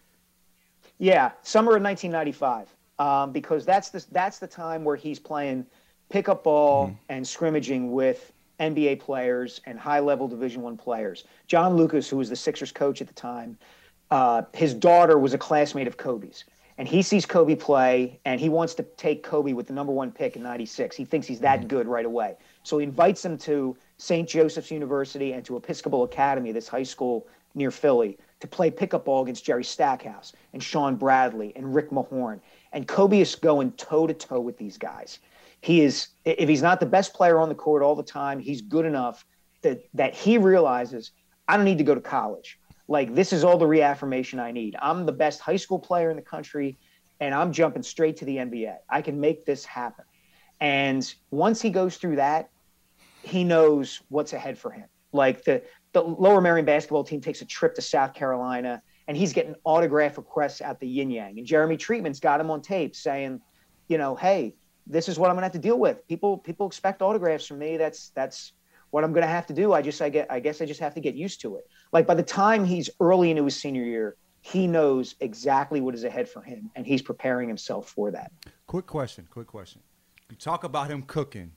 Yeah, summer of 1995, because that's the time where he's playing pickup ball and scrimmaging with NBA players and high-level Division I players. John Lucas, who was the Sixers coach at the time, his daughter was a classmate of Kobe's. And he sees Kobe play, and he wants to take Kobe with the number 1 pick in 96. He thinks he's that good right away. So he invites him to St. Joseph's University and to Episcopal Academy, this high school near Philly, to play pickup ball against Jerry Stackhouse and Sean Bradley and Rick Mahorn. And Kobe is going toe-to-toe with these guys. He is, if he's not the best player on the court all the time, he's good enough that he realizes, I don't need to go to college. Like, this is all the reaffirmation I need. I'm the best high school player in the country, and I'm jumping straight to the NBA. I can make this happen. And once he goes through that, he knows what's ahead for him. Like, the Lower Merion basketball team takes a trip to South Carolina, and he's getting autograph requests at the Yin Yang. And Jeremy Treatment's got him on tape saying, hey, this is what I'm going to have to deal with. People expect autographs from me. That's what I'm going to have to do. I guess I just have to get used to it. Like, by the time he's early into his senior year, he knows exactly what is ahead for him, and he's preparing himself for that. Quick question. You talk about him cooking.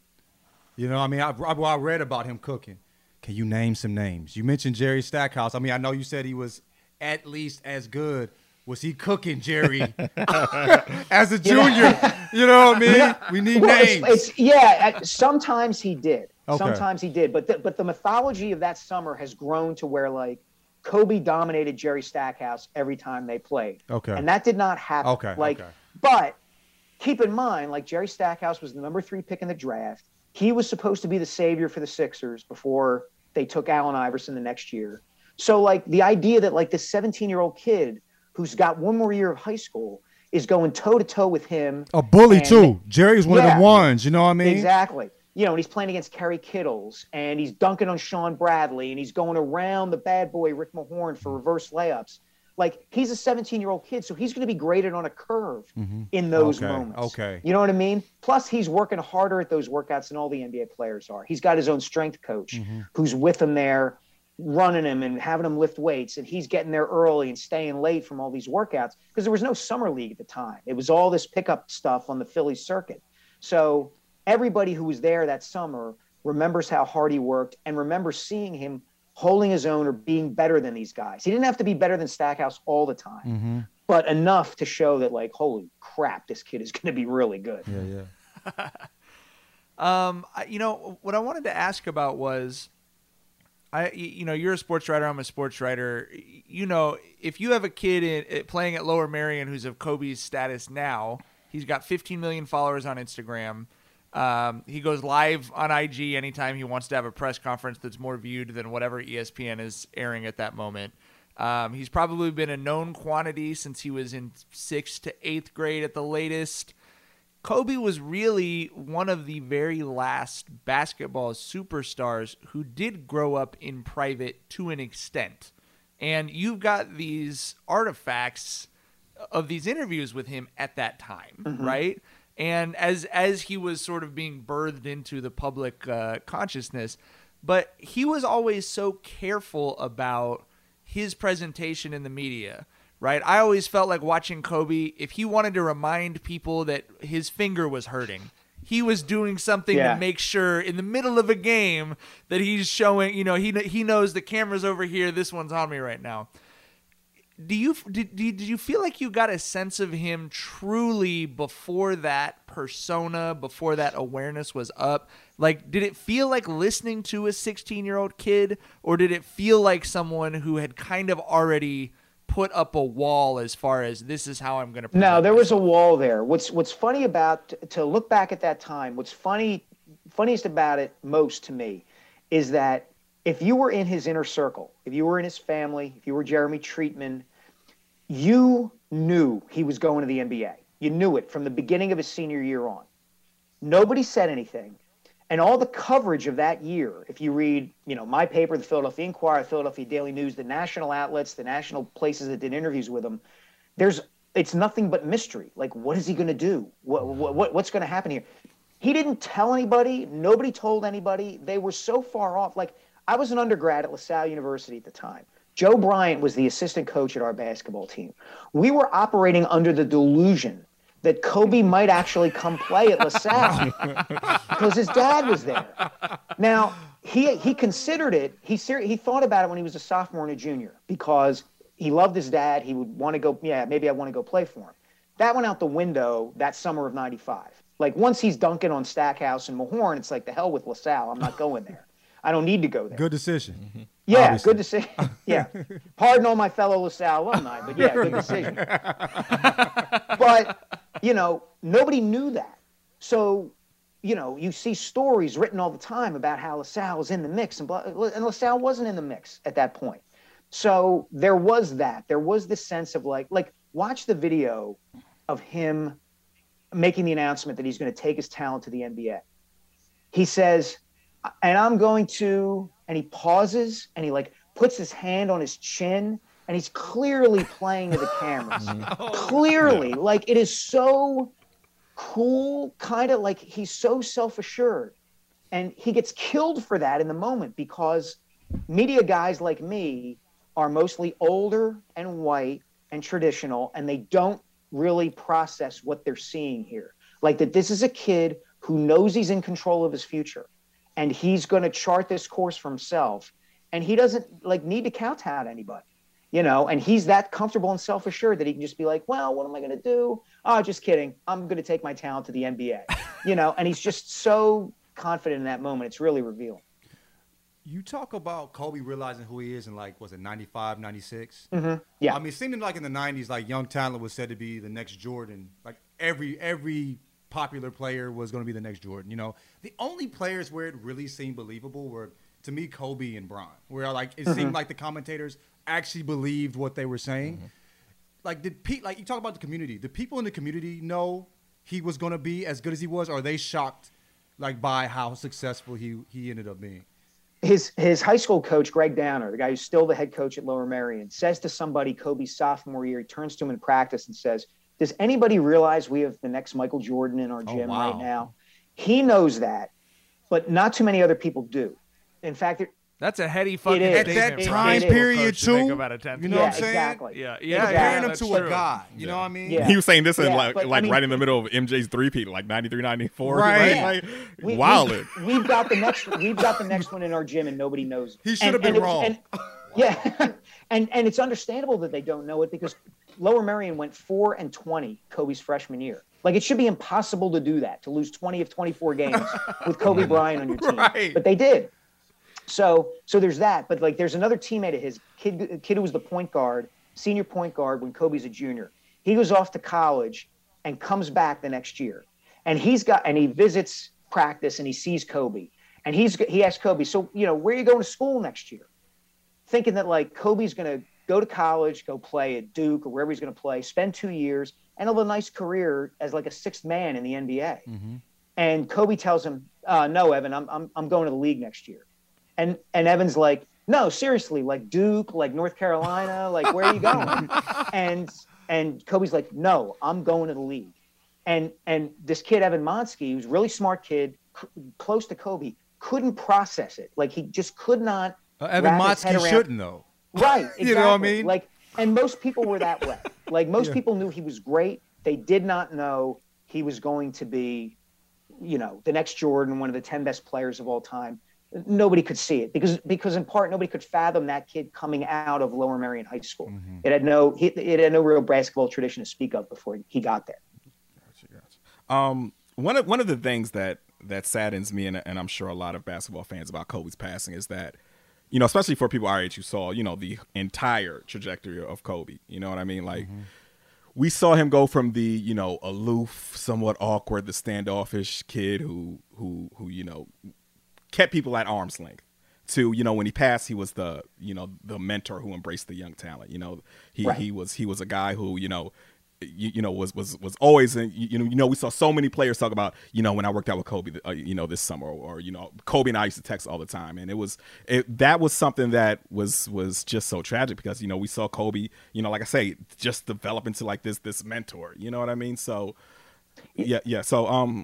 I read about him cooking. Can you name some names? You mentioned Jerry Stackhouse. I know you said he was at least as good. Was he cooking Jerry as a junior? You know what I mean? We need names. Sometimes he did. Okay. Sometimes he did. But the mythology of that summer has grown to where, like, Kobe dominated Jerry Stackhouse every time they played. Okay. And that did not happen. But keep in mind, like, Jerry Stackhouse was the number 3 pick in the draft. He was supposed to be the savior for the Sixers before they took Allen Iverson the next year. So, like, the idea that, like, this 17-year-old kid who's got one more year of high school is going toe-to-toe with him. A bully, too. Jerry's one of the ones, you know what I mean? Exactly. And he's playing against Kerry Kittles, and he's dunking on Sean Bradley, and he's going around the bad boy Rick Mahorn for reverse layups. Like, he's a 17-year-old kid, so he's going to be graded on a curve in those moments. Okay. You know what I mean? Plus, he's working harder at those workouts than all the NBA players are. He's got his own strength coach who's with him there, running him and having him lift weights, and he's getting there early and staying late from all these workouts because there was no summer league at the time. It was all this pickup stuff on the Philly circuit. So everybody who was there that summer remembers how hard he worked and remembers seeing him holding his own or being better than these guys. He didn't have to be better than Stackhouse all the time, but enough to show that, like, holy crap, this kid is going to be really good. Yeah. What I wanted to ask about was, you're a sports writer. I'm a sports writer. If you have a kid playing at Lower Merion who's of Kobe's status now, he's got 15 million followers on Instagram. He goes live on IG anytime he wants to have a press conference that's more viewed than whatever ESPN is airing at that moment. He's probably been a known quantity since he was in 6th to 8th grade at the latest. Kobe was really one of the very last basketball superstars who did grow up in private to an extent. And you've got these artifacts of these interviews with him at that time, right? And as he was sort of being birthed into the public consciousness, but he was always so careful about his presentation in the media, right? I always felt like watching Kobe, if he wanted to remind people that his finger was hurting, he was doing something to make sure in the middle of a game that he's showing, he knows the camera's over here, this one's on me right now. did you feel like you got a sense of him truly before that persona, before that awareness was up? Like, did it feel like listening to a 16-year-old kid, or did it feel like someone who had kind of already put up a wall as far as this is how I'm going to? No, there was a wall there. What's funny about, to look back at that time, what's funniest about it most to me is that if you were in his inner circle, if you were in his family, if you were Jeremy Treatman, you knew he was going to the NBA. You knew it from the beginning of his senior year on. Nobody said anything. And all the coverage of that year, if you read, my paper, the Philadelphia Inquirer, the Philadelphia Daily News, the national outlets, the national places that did interviews with him, it's nothing but mystery. Like, what is he going to do? What's going to happen here? He didn't tell anybody. Nobody told anybody. They were so far off. Like, I was an undergrad at LaSalle University at the time. Joe Bryant was the assistant coach at our basketball team. We were operating under the delusion that Kobe might actually come play at LaSalle because his dad was there. Now, he considered it. He thought about it when he was a sophomore and a junior because he loved his dad. He would want to go, maybe I want to go play for him. That went out the window that summer of '95. Like, once he's dunking on Stackhouse and Mahorn, it's like, the hell with LaSalle. I'm not going there. I don't need to go there. Good decision. Mm-hmm. Yeah, obviously. Good decision. Yeah. Pardon all my fellow LaSalle alumni, but yeah, good decision. But, nobody knew that. So, you see stories written all the time about how LaSalle was in the mix, and LaSalle wasn't in the mix at that point. So there was that. There was this sense of like watch the video of him making the announcement that he's going to take his talent to the NBA. He says, and I'm going to, and he pauses and he puts his hand on his chin and he's clearly playing to the cameras. Clearly, it is so cool, kind of like he's so self-assured. And he gets killed for that in the moment because media guys like me are mostly older and white and traditional, and they don't really process what they're seeing here. Like that this is a kid who knows he's in control of his future and he's going to chart this course for himself. And he doesn't need to kowtow to anybody, and he's that comfortable and self-assured that he can just be like, well, what am I going to do? Oh, just kidding. I'm going to take my talent to the NBA, and he's just so confident in that moment. It's really revealing. You talk about Kobe realizing who he is in was it 95, 96? Mm-hmm. Yeah. I mean, it seemed like in the 90s, young talent was said to be the next Jordan. Every popular player was going to be the next Jordan. The only players where it really seemed believable were, to me, Kobe and Bron, where it seemed like the commentators actually believed what they were saying. Mm-hmm. You talk about the community. Did people in the community know he was going to be as good as he was, or are they shocked by how successful he ended up being? His high school coach, Greg Downer, the guy who's still the head coach at Lower Merion, says to somebody Kobe's sophomore year, he turns to him in practice and says, does anybody realize we have the next Michael Jordan in our gym right now? He knows that, but not too many other people do. In fact, that's a heady fucking at that time period too. You know what I'm saying? Exactly. Yeah. Comparing him to a guy. You know what I mean? Yeah. He was saying this in right in the middle of MJ's three-peat, 93, 94. Right. Wildin'. We've got the next one in our gym, and nobody knows. He should have been wrong. And it's understandable that they don't know it because Lower Merion went 4-20 Kobe's freshman year. It should be impossible to do that, to lose 20 of 24 games with Kobe Bryant on your team. Right. But they did. So there's that. But there's another teammate of his, kid who was the point guard, senior point guard when Kobe's a junior. He goes off to college and comes back the next year. And he visits practice and he sees Kobe. And he asks Kobe, so, where are you going to school next year? Thinking that Kobe's going to go to college, go play at Duke or wherever he's going to play, spend 2 years, and have a nice career as a sixth man in the NBA. Mm-hmm. And Kobe tells him, no, Evan, I'm going to the league next year. And Evan's like, no, seriously, Duke, North Carolina, where are you going? and Kobe's like, no, I'm going to the league. And this kid, Evan Monsky, who's a really smart kid, close to Kobe, couldn't process it. He just could not. Evan Monsky shouldn't, though. Right. Exactly. You know what I mean? And most people were that way. Most people knew he was great. They did not know he was going to be, the next Jordan, one of the 10 best players of all time. nobody could see it because in part nobody could fathom that kid coming out of Lower Merion High School. Mm-hmm. It had no real basketball tradition to speak of before he got there. Gotcha. One of the things that saddens me, and I'm sure a lot of basketball fans about Kobe's passing, is that, especially for people our age who saw, the entire trajectory of Kobe. You know what I mean? Like, we saw him go from the, aloof, somewhat awkward, the standoffish kid who kept people at arm's length, to, when he passed, he was the mentor who embraced the young talent. He was a guy who, was always, we saw so many players talk about, when I worked out with Kobe, this summer, or Kobe and I used to text all the time. And that was something that was just so tragic because, we saw Kobe, like I say, just develop into like this mentor, you know what I mean? So yeah. So,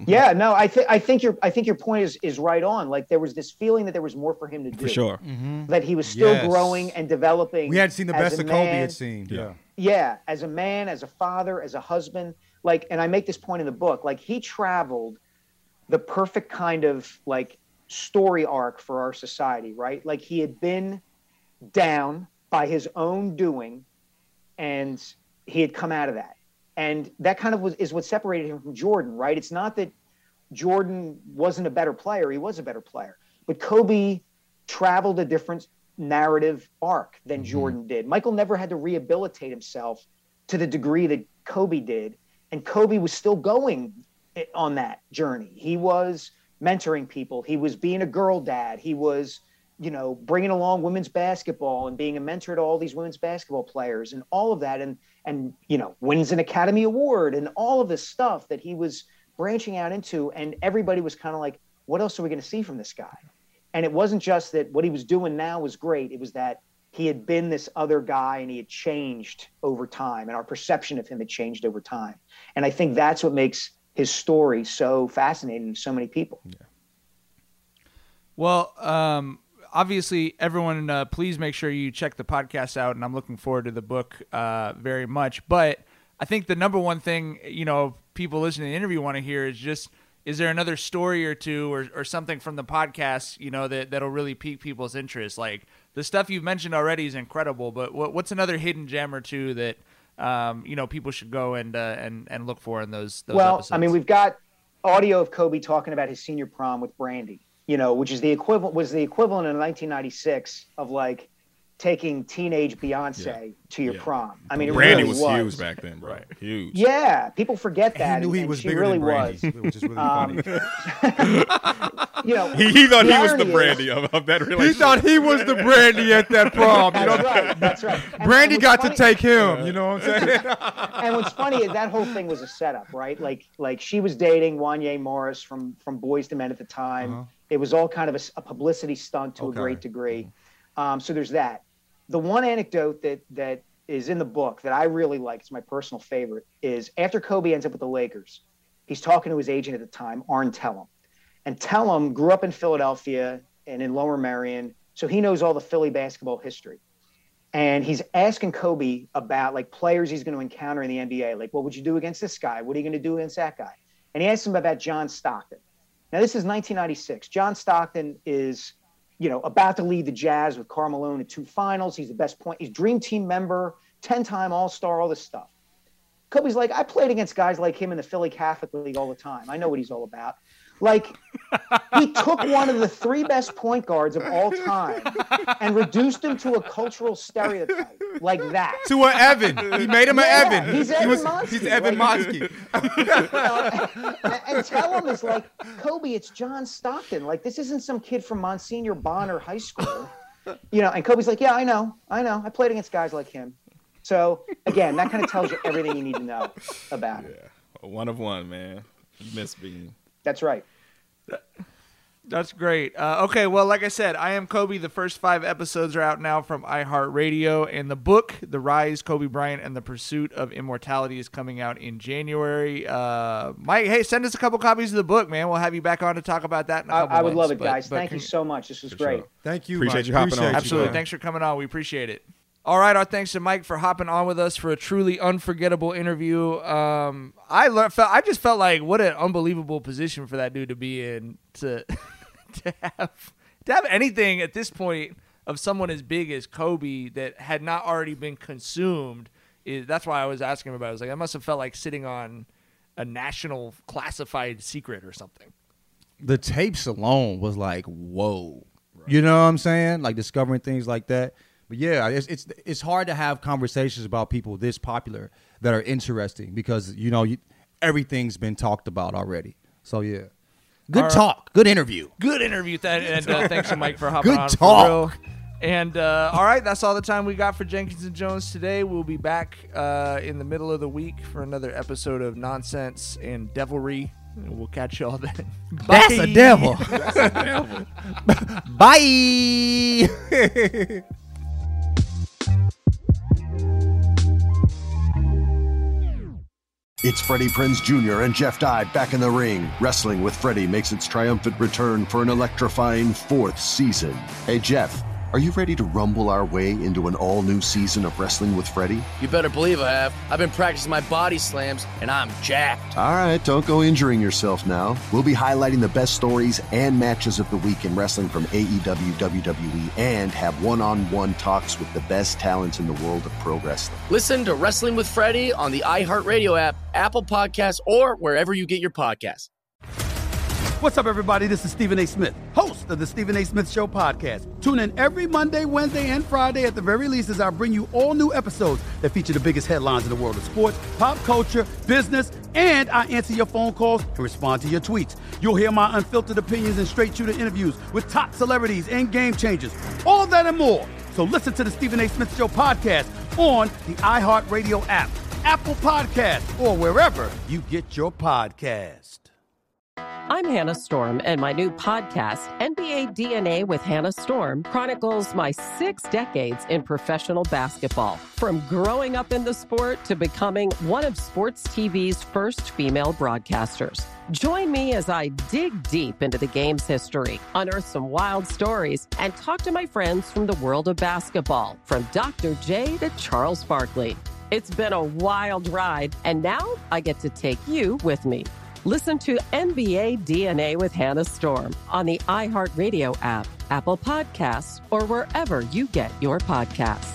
I think your point is right on. Like, there was this feeling that there was more for him to do. For sure. That he was still growing and developing. We hadn't seen the best of Kobe, it seemed. Yeah, as a man, as a father, as a husband, and I make this point in the book, like, he traveled the perfect kind of like story arc for our society, right? Like, he had been down by his own doing and he had come out of that. And that kind of is what separated him from Jordan, right? It's not that Jordan wasn't a better player. He was a better player. But Kobe traveled a different narrative arc than Jordan did. Michael never had to rehabilitate himself to the degree that Kobe did. And Kobe was still going on that journey. He was mentoring people. He was being a girl dad. He was, bringing along women's basketball and being a mentor to all these women's basketball players and all of that. And wins an Academy Award and all of this stuff that he was branching out into. And everybody was kind of like, what else are we going to see from this guy? And it wasn't just that what he was doing now was great. It was that he had been this other guy and he had changed over time, and our perception of him had changed over time. And I think that's what makes his story so fascinating to so many people. Yeah. Well, obviously, everyone, please make sure you check the podcast out, and I'm looking forward to the book very much. But I think the number one thing, people listening to the interview want to hear is just, is there another story or two or something from the podcast, that'll really pique people's interest? Like, the stuff you've mentioned already is incredible, but what's another hidden gem or two that, people should go and look for in those episodes? I mean, we've got audio of Kobe talking about his senior prom with Brandy, which is the equivalent in 1996 of like taking teenage Beyonce to your prom. I mean, Brandy really was huge back then, bro. Huge. Yeah, people forget that. He knew he was bigger than Brandy, which is really funny. He thought he was the Brandy of that relationship. He thought he was the Brandy at that prom. That's right. Brandy got to take him. You know what I'm saying? And what's funny is that whole thing was a setup, right? Like she was dating Wanya Morris from Boyz II Men at the time. It was all kind of a publicity stunt to a great degree. So there's that. The one anecdote that is in the book that I really like, it's my personal favorite, is after Kobe ends up with the Lakers, he's talking to his agent at the time, Arn Tellem. And Tellem grew up in Philadelphia and in Lower Merion, so he knows all the Philly basketball history. And he's asking Kobe about like players he's going to encounter in the NBA. Like, what would you do against this guy? What are you going to do against that guy? And he asks him about John Stockton. Now, this is 1996. John Stockton is about to lead the Jazz with Karl Malone in 2 finals. He's the best point. He's Dream Team member, 10-time All-Star, all this stuff. Kobe's like, I played against guys like him in the Philly Catholic League all the time. I know what he's all about. Like, he took one of the 3 best point guards of all time and reduced him to a cultural stereotype like that. To an Evan. He made him an Evan. He's Evan Monsky. He's Evan Monsky. And tell him, it's like, Kobe, it's John Stockton. Like, this isn't some kid from Monsignor Bonner High School. And Kobe's like, yeah, I know. I played against guys like him. So, again, that kind of tells you everything you need to know about it. Yeah. One of one, man. You miss being. That's right. That's great. Okay, well, like I said, I Am Kobe. The first 5 episodes are out now from iHeartRadio, and the book, The Rise, Kobe Bryant, and the Pursuit of Immortality, is coming out in January. Mike, hey, send us a couple copies of the book, man. We'll have you back on to talk about that in a couple I would months. love it, guys. Thank you so much. This was great. Sure. Thank you, Appreciate Mike. you hopping on. Absolutely. Thanks for coming on. We appreciate it. All right, our thanks to Mike for hopping on with us for a truly unforgettable interview. I just felt like what an unbelievable position for that dude to be in, to have to have anything at this point of someone as big as Kobe that had not already been consumed, that's why I was asking him about it. I was like, I must have felt like sitting on a national classified secret or something. The tapes alone was like, whoa. Right. You know what I'm saying? Like discovering things like that. But yeah, it's hard to have conversations about people this popular that are interesting because, everything's been talked about already. So, yeah. Good talk. Good interview. Good interview. And thanks to Mike for hopping on. Good talk. For real. And, all right, that's all the time we got for Jenkins and Jones today. We'll be back in the middle of the week for another episode of Nonsense and Devilry. And we'll catch you all then. That's a devil. That's a devil. Bye. It's Freddie Prinze Jr. and Jeff Dye back in the ring. Wrestling with Freddie makes its triumphant return for an electrifying 4th season. Hey, Jeff, are you ready to rumble our way into an all-new season of Wrestling with Freddie? You better believe I have. I've been practicing my body slams, and I'm jacked. All right, don't go injuring yourself now. We'll be highlighting the best stories and matches of the week in wrestling from AEW, WWE, and have one-on-one talks with the best talents in the world of pro wrestling. Listen to Wrestling with Freddie on the iHeartRadio app, Apple Podcasts, or wherever you get your podcasts. What's up, everybody? This is Stephen A. Smith, host of the Stephen A. Smith Show podcast. Tune in every Monday, Wednesday, and Friday at the very least as I bring you all new episodes that feature the biggest headlines in the world of sports, pop culture, business, and I answer your phone calls and respond to your tweets. You'll hear my unfiltered opinions and straight-shooter interviews with top celebrities and game changers. All that and more. So listen to the Stephen A. Smith Show podcast on the iHeartRadio app, Apple Podcasts, or wherever you get your podcast. I'm Hannah Storm, and my new podcast, NBA DNA with Hannah Storm, chronicles my 6 decades in professional basketball. From growing up in the sport to becoming one of sports TV's first female broadcasters. Join me as I dig deep into the game's history, unearth some wild stories, and talk to my friends from the world of basketball, from Dr. J to Charles Barkley. It's been a wild ride, and now I get to take you with me. Listen to NBA DNA with Hannah Storm on the iHeartRadio app, Apple Podcasts, or wherever you get your podcasts.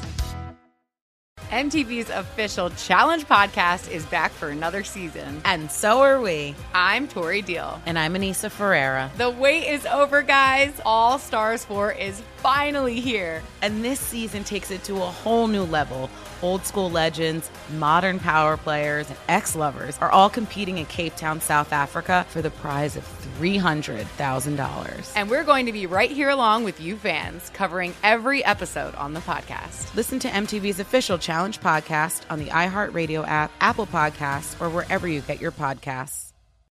MTV's official Challenge podcast is back for another season. And so are we. I'm Tori Deal. And I'm Anissa Ferreira. The wait is over, guys. All Stars 4 is finally here. And this season takes it to a whole new level. Old school legends, modern power players, and ex-lovers are all competing in Cape Town, South Africa for the prize of $300,000. And we're going to be right here along with you fans, covering every episode on the podcast. Listen to MTV's official Challenge podcast on the iHeartRadio app, Apple Podcasts, or wherever you get your podcasts.